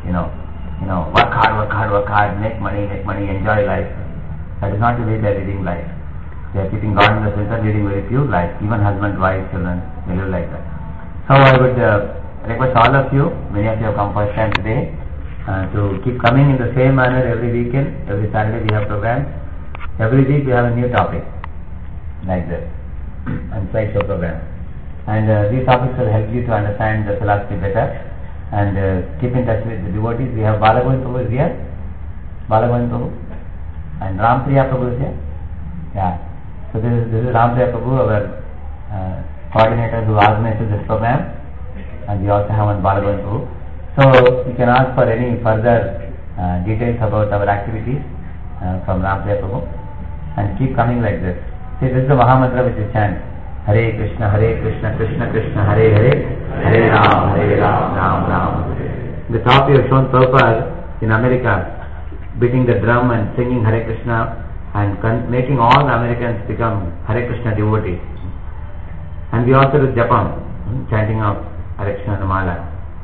Work hard, make money, enjoy life. That is not the way they are leading life. They are keeping God in the center, leading very pure life. Even husband, wife, children, they live like that. So I would request all of you, many of you have come first time today, to keep coming in the same manner every weekend. Every Saturday we have programs. Every week we have a new topic, like this, and slideshow program. And these topics will help you to understand the philosophy better, and keep in touch with the devotees. We have Balagovind Prabhu is here, Balagovind Prabhu, and Rampriya Prabhu is here. Yeah. So this is Rampriya Prabhu, our coordinator who organizes this program. And we also have one Balagovind Prabhu. So you can ask for any further details about our activities from Rampriya Prabhu, and keep coming like this. See, this is the Mahamantra which is chant. Hare Krishna, Krishna Krishna, Hare Hare, Hare Ram, Ram Ram. The top you have shown Prabhupada in America, beating the drum and singing Hare Krishna, and making all the Americans become Hare Krishna devotees. And we also do Japam, chanting of Hare Krishna Mala.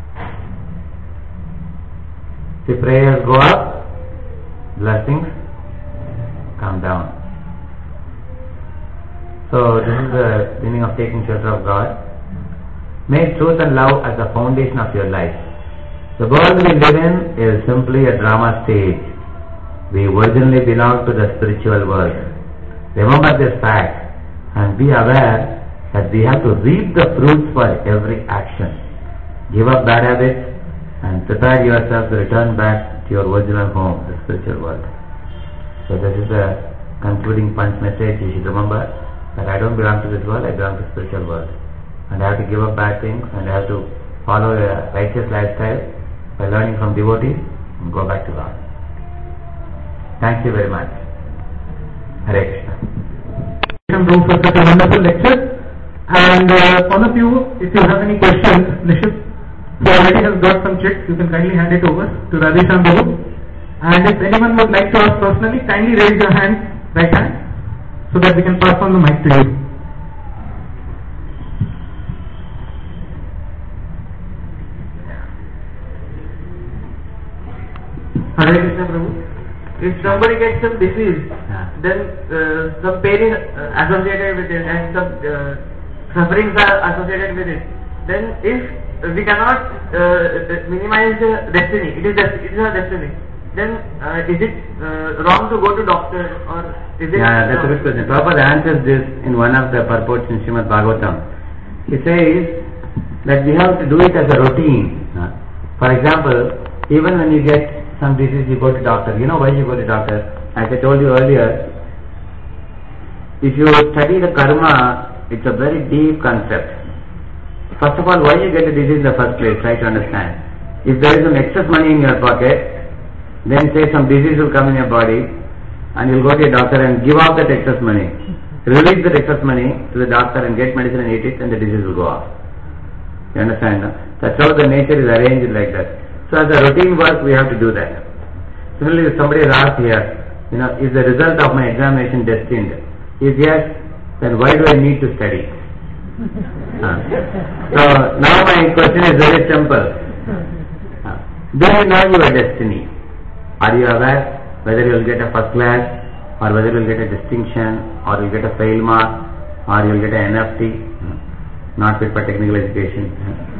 See, prayers go up, blessings come down. So this is the meaning of taking shelter of God. Make truth and love as the foundation of your life. The world we live in is simply a drama stage. We originally belong to the spiritual world. Remember this fact and be aware that we have to reap the fruits for every action. Give up bad habits and prepare yourself to return back to your original home, the spiritual world. So this is the concluding punch message. You should remember that I don't belong to this world, I belong to the spiritual world. And I have to give up bad things, and I have to follow a righteous lifestyle by learning from devotees and go back to God. Thank you very much. Hare Krishna. For such a wonderful lecture. And all of you, if you have any questions, Nishit, who already has got some checks, you can kindly hand it over to Radheshyam Babu. And if anyone would like to ask personally, kindly raise your hand, right hand, so that we can pass on the mic to you. Hare Krishna Prabhu. If somebody gets some disease, then some pain is associated with it, and some sufferings are associated with it. Then if we cannot minimize destiny, it is our destiny, then is it wrong to go to doctor, or is it... Yeah, that's a good question. Prabhupada answers this in one of the purports in Srimad Bhagavatam. He says that we have to do it as a routine. For example, even when you get some disease, you go to doctor. You know why you go to doctor? As I told you earlier, if you study the karma, it's a very deep concept. First of all, why you get a disease in the first place? Try to understand. If there is some excess money in your pocket, then say some disease will come in your body, and you'll go to a doctor and give off that excess money. Release that excess money to the doctor and get medicine and eat it, and the disease will go off. You understand? No? That's how the nature is arranged like that. So as a routine work, we have to do that. Similarly, if somebody has asked here, is the result of my examination destined? If yes, then why do I need to study? So now my question is very simple. Do you know your destiny? Are you aware whether you will get a first class, or whether you will get a distinction, or you will get a fail mark, or you will get an NFT? Not fit for technical education.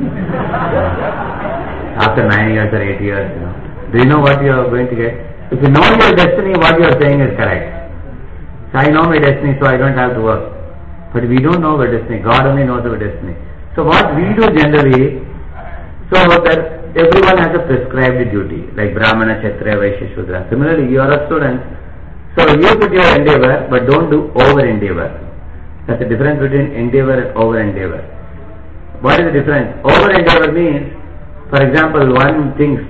After 9 years or 8 years, do you know what you are going to get? If you know your destiny, what you are saying is correct. So I know my destiny, so I don't have to work. But we don't know our destiny. God only knows our destiny. So what we do generally, so that everyone has a prescribed duty, like Brahmana, Kshatriya, Vaishya, Shudra. Similarly, you are a student, so you put your endeavor, but don't do over endeavor. That's the difference between endeavor and over endeavor. What is the difference? Over endeavor means, for example, one thinks,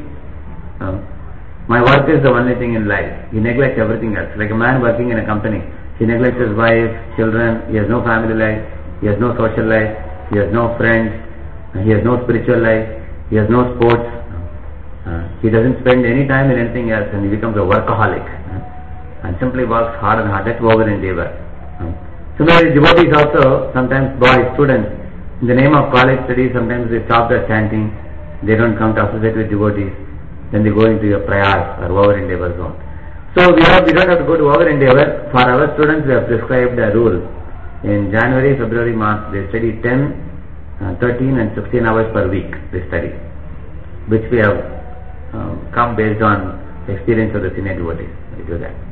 my work is the only thing in life. He neglects everything else. Like a man working in a company, he neglects his wife, children, he has no family life, he has no social life, he has no friends, he has no spiritual life, he has no sports, he doesn't spend any time in anything else, and he becomes a workaholic and simply works hard and hard. That's over endeavor. Similarly, devotees also, sometimes boys, students, in the name of college studies, sometimes they stop their chanting, they don't come to associate with devotees, then they go into a prayas or over endeavor zone. So we don't have to go to over endeavor. For our students, we have prescribed a rule. In January, February, March, they study 10, 13 and 16 hours per week, they study, which we have come based on experience of the senior devotees. We do that.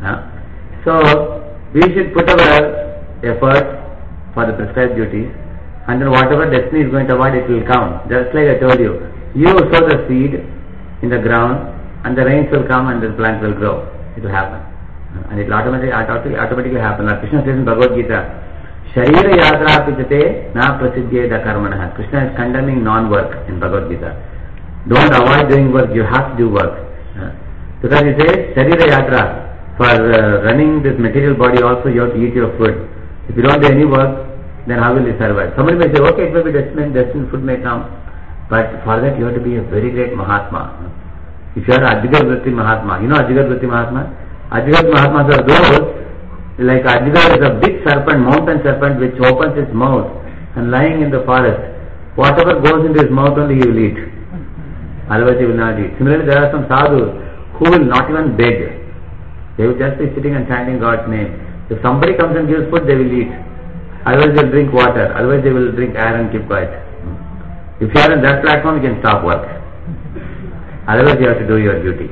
So we should put our effort for the prescribed duties, and then whatever destiny is going to award, it will come. Just like I told you, you sow the seed in the ground, and the rains will come and the plant will grow. It will happen, and it will automatically happen. Like Krishna says in Bhagavad Gita, Sharira yatra pichate na prasiddhyeda karmanah. Krishna is condemning non-work in Bhagavad Gita. Don't avoid doing work, you have to do work. Because he says, Sharira yatra, for running this material body also you have to eat your food. If you don't do any work, then how will you survive? Somebody may say, okay, it may be destined food may come, but for that you have to be a very great Mahatma. If you are Ajgar Vritti Mahatma, you know Ajgar Vritti Mahatma? Ajgar Mahatmas are those, like Ajgar is a big serpent, mountain serpent, which opens its mouth and lying in the forest. Whatever goes into his mouth only he will eat. Otherwise he will not eat. Similarly, there are some sadhus who will not even beg. They will just be sitting and chanting God's name. If somebody comes and gives food, they will eat. Otherwise they will drink water. Otherwise they will drink air and keep quiet. If you are on that platform, you can stop work. Otherwise you have to do your duty.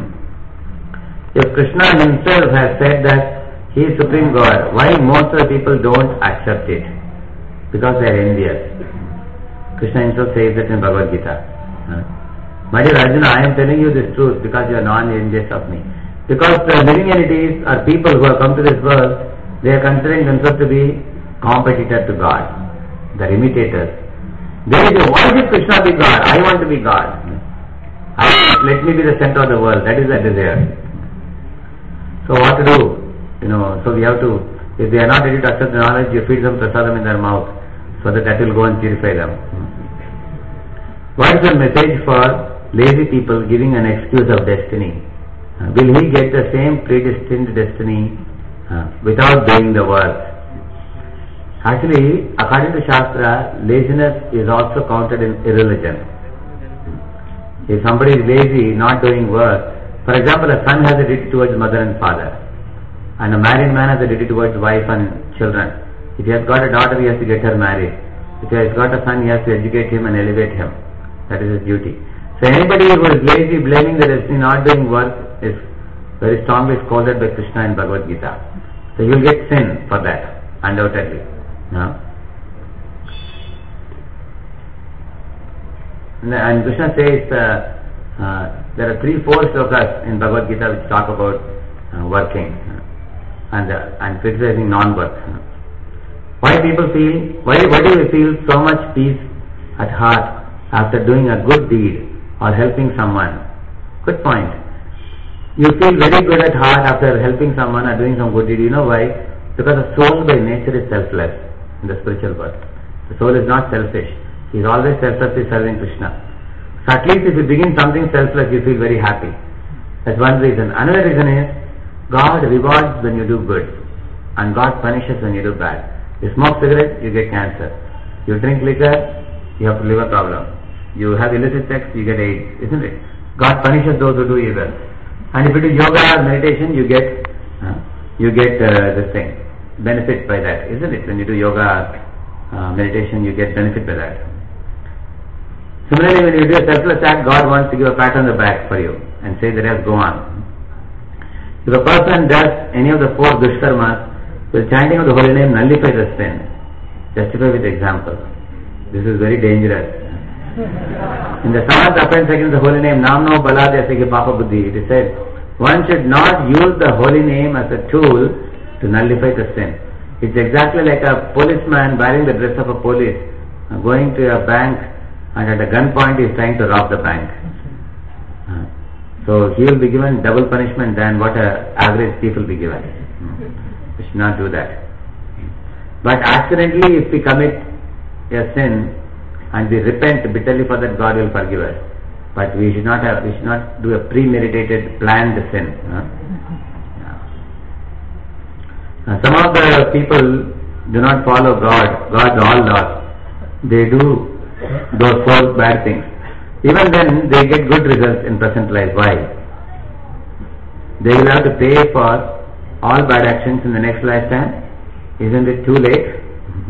If Krishna himself has said that he is Supreme God, why most of the people don't accept it? Because they are envious. Krishna himself says that in Bhagavad Gita. My dear Arjuna, I am telling you this truth because you are non-envious of me. Because the living entities are people who have come to this world, they are considering themselves to be competitors to God. They are imitators. They say, why should Krishna be God? I want to be God. Let me be the center of the world. That is the desire. So what to do? So we have to, if they are not ready to accept the knowledge, you feed them prasadam in their mouth, so that will go and purify them. What is the message for lazy people giving an excuse of destiny? Will he get the same predestined destiny without doing the work? Actually, according to Shastra, laziness is also counted in irreligion. If somebody is lazy, not doing work, for example, a son has a duty towards mother and father, and a married man has a duty towards wife and children. If he has got a daughter, he has to get her married. If he has got a son, he has to educate him and elevate him. That is his duty. So anybody who is lazy, blaming the destiny, not doing work, is very strongly scolded by Krishna in Bhagavad Gita. So you will get sin for that, undoubtedly. No? And Krishna says there are 3-4 slokas in Bhagavad Gita which talk about working and criticizing non-work. Why do you feel so much peace at heart after doing a good deed or helping someone? Good point. You feel very good at heart after helping someone or doing some good deed. You know why? Because the soul by nature is selfless in the spiritual world. The soul is not selfish. He is always selflessly serving Krishna. So at least if you begin something selfless, you feel very happy. That's one reason. Another reason is God rewards when you do good and God punishes when you do bad. You smoke cigarette, you get cancer. You drink liquor, you have liver problem. You have illicit sex, you get AIDS, isn't it? God punishes those who do evil. And if you do yoga or meditation, you get this thing, benefit by that, isn't it? When you do yoga, meditation, you get benefit by that. Similarly, when you do a selfless act, God wants to give a pat on the back for you and say that yes, go on. If a person does any of the 4 dushkarmas, the chanting of the holy name nullifies the sin. Justify with example. This is very dangerous. In the seventh offense against the holy name, Namno Baladhyasya Papa Buddhi, it is said, one should not use the holy name as a tool to nullify the sin. It's exactly like a policeman wearing the dress of a police, going to a bank and at a gunpoint he is trying to rob the bank. So he will be given double punishment than what an average thief will be given. We should not do that. But accidentally, if we commit a sin and we repent bitterly for that, God will forgive us. But we should not do a premeditated, planned sin. Some of the people do not follow God's all laws. They do those 4 bad things. Even then, they get good results in present life. Why? They will have to pay for all bad actions in the next lifetime. Isn't it too late?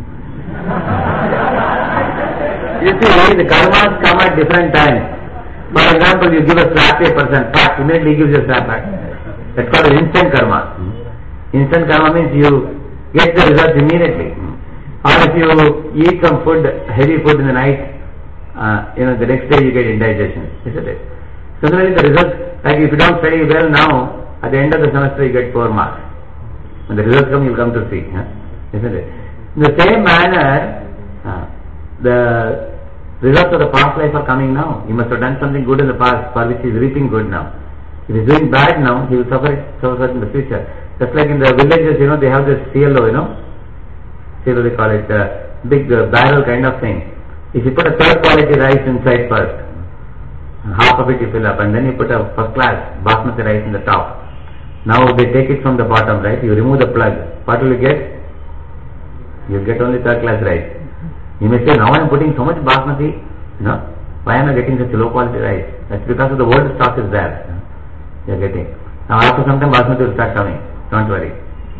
You see, the karmas come at different times. For example, you give a slap to a person, immediately gives you a slap back. That's called an instant karma. Instant karma means you get the results immediately. Or if you eat some food, heavy food in the night, the next day you get indigestion, isn't it? Similarly, the results, like if you don't study well now, at the end of the semester you get 4 marks. When the results come, you will come to see, isn't it? In the same manner, the results of the past life are coming now. He must have done something good in the past for which he is reaping good now. If he is doing bad now, he will suffer in the future. Just like in the villages, they have this CLO, CLO they call it, big barrel kind of thing. If you put a 3rd quality rice inside first, half of it you fill up, and then you put a first class basmati rice in the top. Now they take it from the bottom, right? You remove the plug. What will you get? You get only 3rd class rice. You may say, now I am putting so much basmati, why am I getting such low quality rice? That's because of the old stock is there. You are getting. Now after some time basmati will start coming. Don't worry.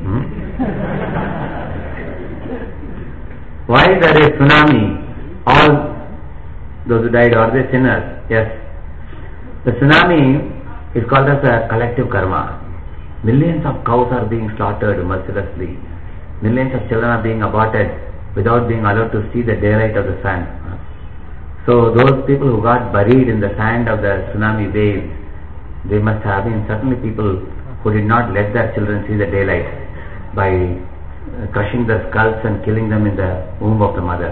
Why there is tsunami? All those who died, are they sinners? Yes. The tsunami is called as a collective karma. Millions of cows are being slaughtered mercilessly. Millions of children are being aborted without being allowed to see the daylight of the sun. So those people who got buried in the sand of the tsunami waves, they must have been certainly people who did not let their children see the daylight by crushing their skulls and killing them in the womb of the mother.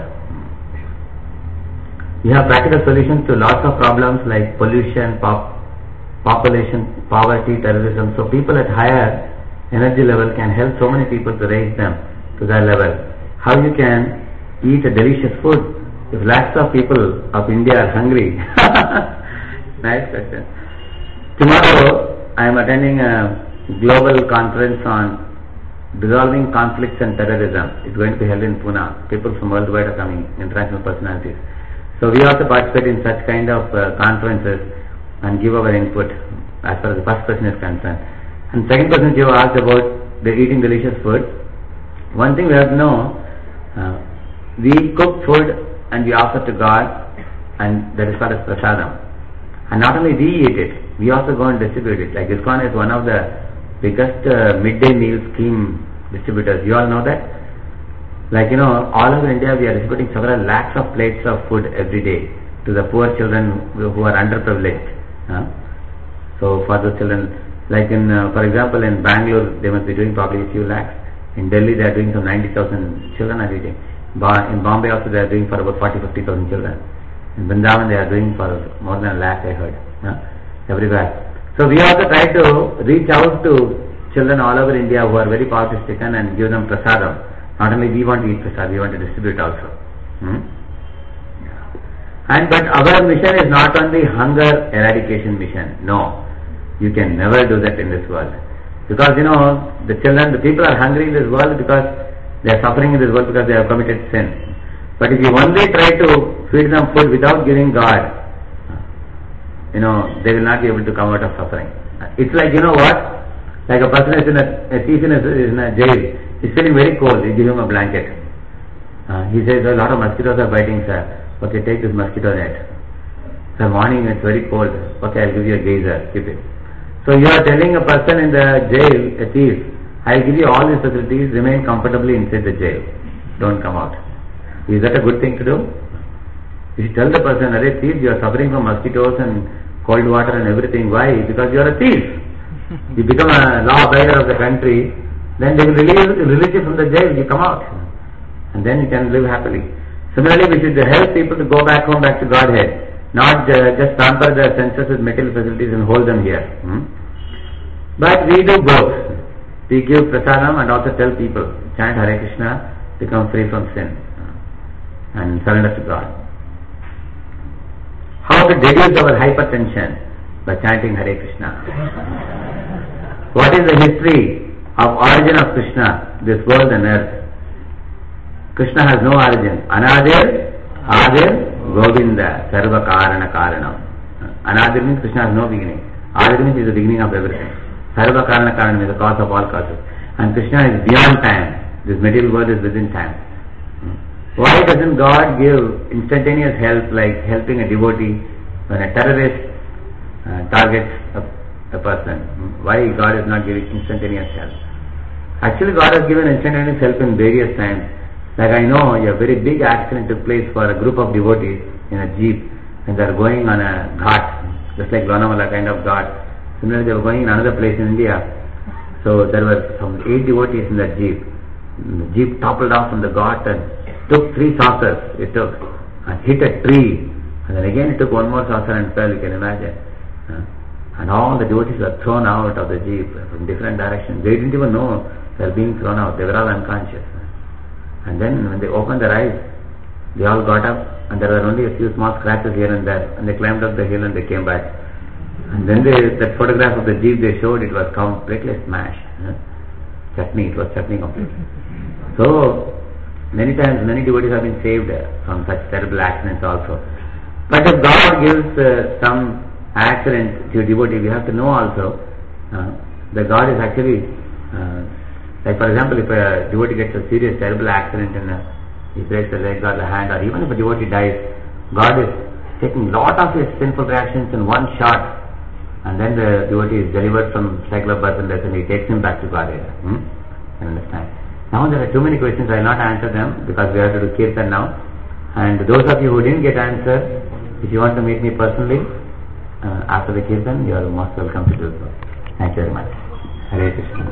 We have practical solutions to lots of problems like pollution, population, poverty, terrorism. So people at higher energy level can help so many people to raise them to that level. How you can eat a delicious food if lakhs of people of India are hungry? Nice question. Tomorrow I am attending a global conference on dissolving conflicts and terrorism. It's going to be held in Pune. People from worldwide are coming, international personalities. So we also participate in such kind of conferences and give our input as far as the first question is concerned. And second question you asked about the eating delicious food. One thing we have to know, We cook food and we offer to God, and that is called as prasadam. And not only we eat it, we also go and distribute it. Like ISKCON is one of the biggest midday meal scheme distributors. You all know that? Like, all over India we are distributing several lakhs of plates of food every day to the poor children who are underprivileged. So for the children, like for example in Bangalore, they must be doing probably a few lakhs. In Delhi they are doing some 90,000 children are eating. In Bombay also they are doing for about 40-50,000 children. In Vrindavan they are doing for more than a lakh, I heard. Everywhere. So we also try to reach out to children all over India who are very poverty stricken and give them prasadam. Not only we want to eat prasad, we want to distribute also. But our mission is not only hunger eradication mission. No, you can never do that in this world. Because the children, the people are hungry in this world because they are suffering in this world because they have committed sin. But if you only try to feed them food without giving God, they will not be able to come out of suffering. It's like, what? Like a person is a thief in a jail. He's feeling very cold. You give him a blanket. He says, a lot of mosquitoes are biting, sir. Okay, take this mosquito net. Sir, morning it's very cold. Okay, I'll give you a geyser. Keep it. So you are telling a person in the jail, a thief, I'll give you all these facilities, remain comfortably inside the jail. Don't come out. Is that a good thing to do? You should tell the person, arey thief, you are suffering from mosquitoes and cold water and everything. Why? Because you are a thief. You become a law-abider of the country, then they will release you from the jail, you come out. And then you can live happily. Similarly, we should help people to go back home, back to Godhead. Not just pamper their senses with material facilities and hold them here. But we do both. We give prasadam and also tell people, chant Hare Krishna, become free from sin and surrender to God. How to reduce our hypertension? By chanting Hare Krishna. What is the history of origin of Krishna, this world and earth? Krishna has no origin. Anadir, Adir, Govinda, Sarva Karana Karanam. Anadir means Krishna has no beginning. Adir means he is the beginning of everything. Sarva Karana Karanam is the cause of all causes. And Krishna is beyond time. This material world is within time. Why doesn't God give instantaneous help, like helping a devotee when a terrorist targets a person? Why God is not giving instantaneous help? Actually, God has given instantaneous help in various times. Like I know a very big accident took place for a group of devotees in a jeep, and they are going on a ghat, just like Lonavala kind of ghat. Similarly, they were going in another place in India. So there were some 8 devotees in that jeep. The jeep toppled off from the ghat and took 3 saucers. It took and hit a tree, and then again it took 1 more saucer and fell. You can imagine. And all the devotees were thrown out of the jeep from different directions. They didn't even know they were being thrown out. They were all unconscious. And then when they opened their eyes, they all got up, and there were only a few small scratches here and there, and they climbed up the hill and they came back. And then that photograph of the jeep they showed, it was completely smashed. Chutney, it was chutney completely. So many times many devotees have been saved from such terrible accidents also. But if God gives some accident to a devotee, we have to know also that God is actually like for example, if a devotee gets a serious terrible accident and he breaks a leg or the hand, or even if a devotee dies, God is taking lot of his sinful reactions in one shot, and then the devotee is delivered from cycle of birth and death, and he takes him back to Godhead. You understand? Now there are too many questions. I will not answer them because we have to do kirtan now. And those of you who didn't get answer, if you want to meet me personally after the kirtan, you are most welcome to do so. Thank you very much. Hare Krishna.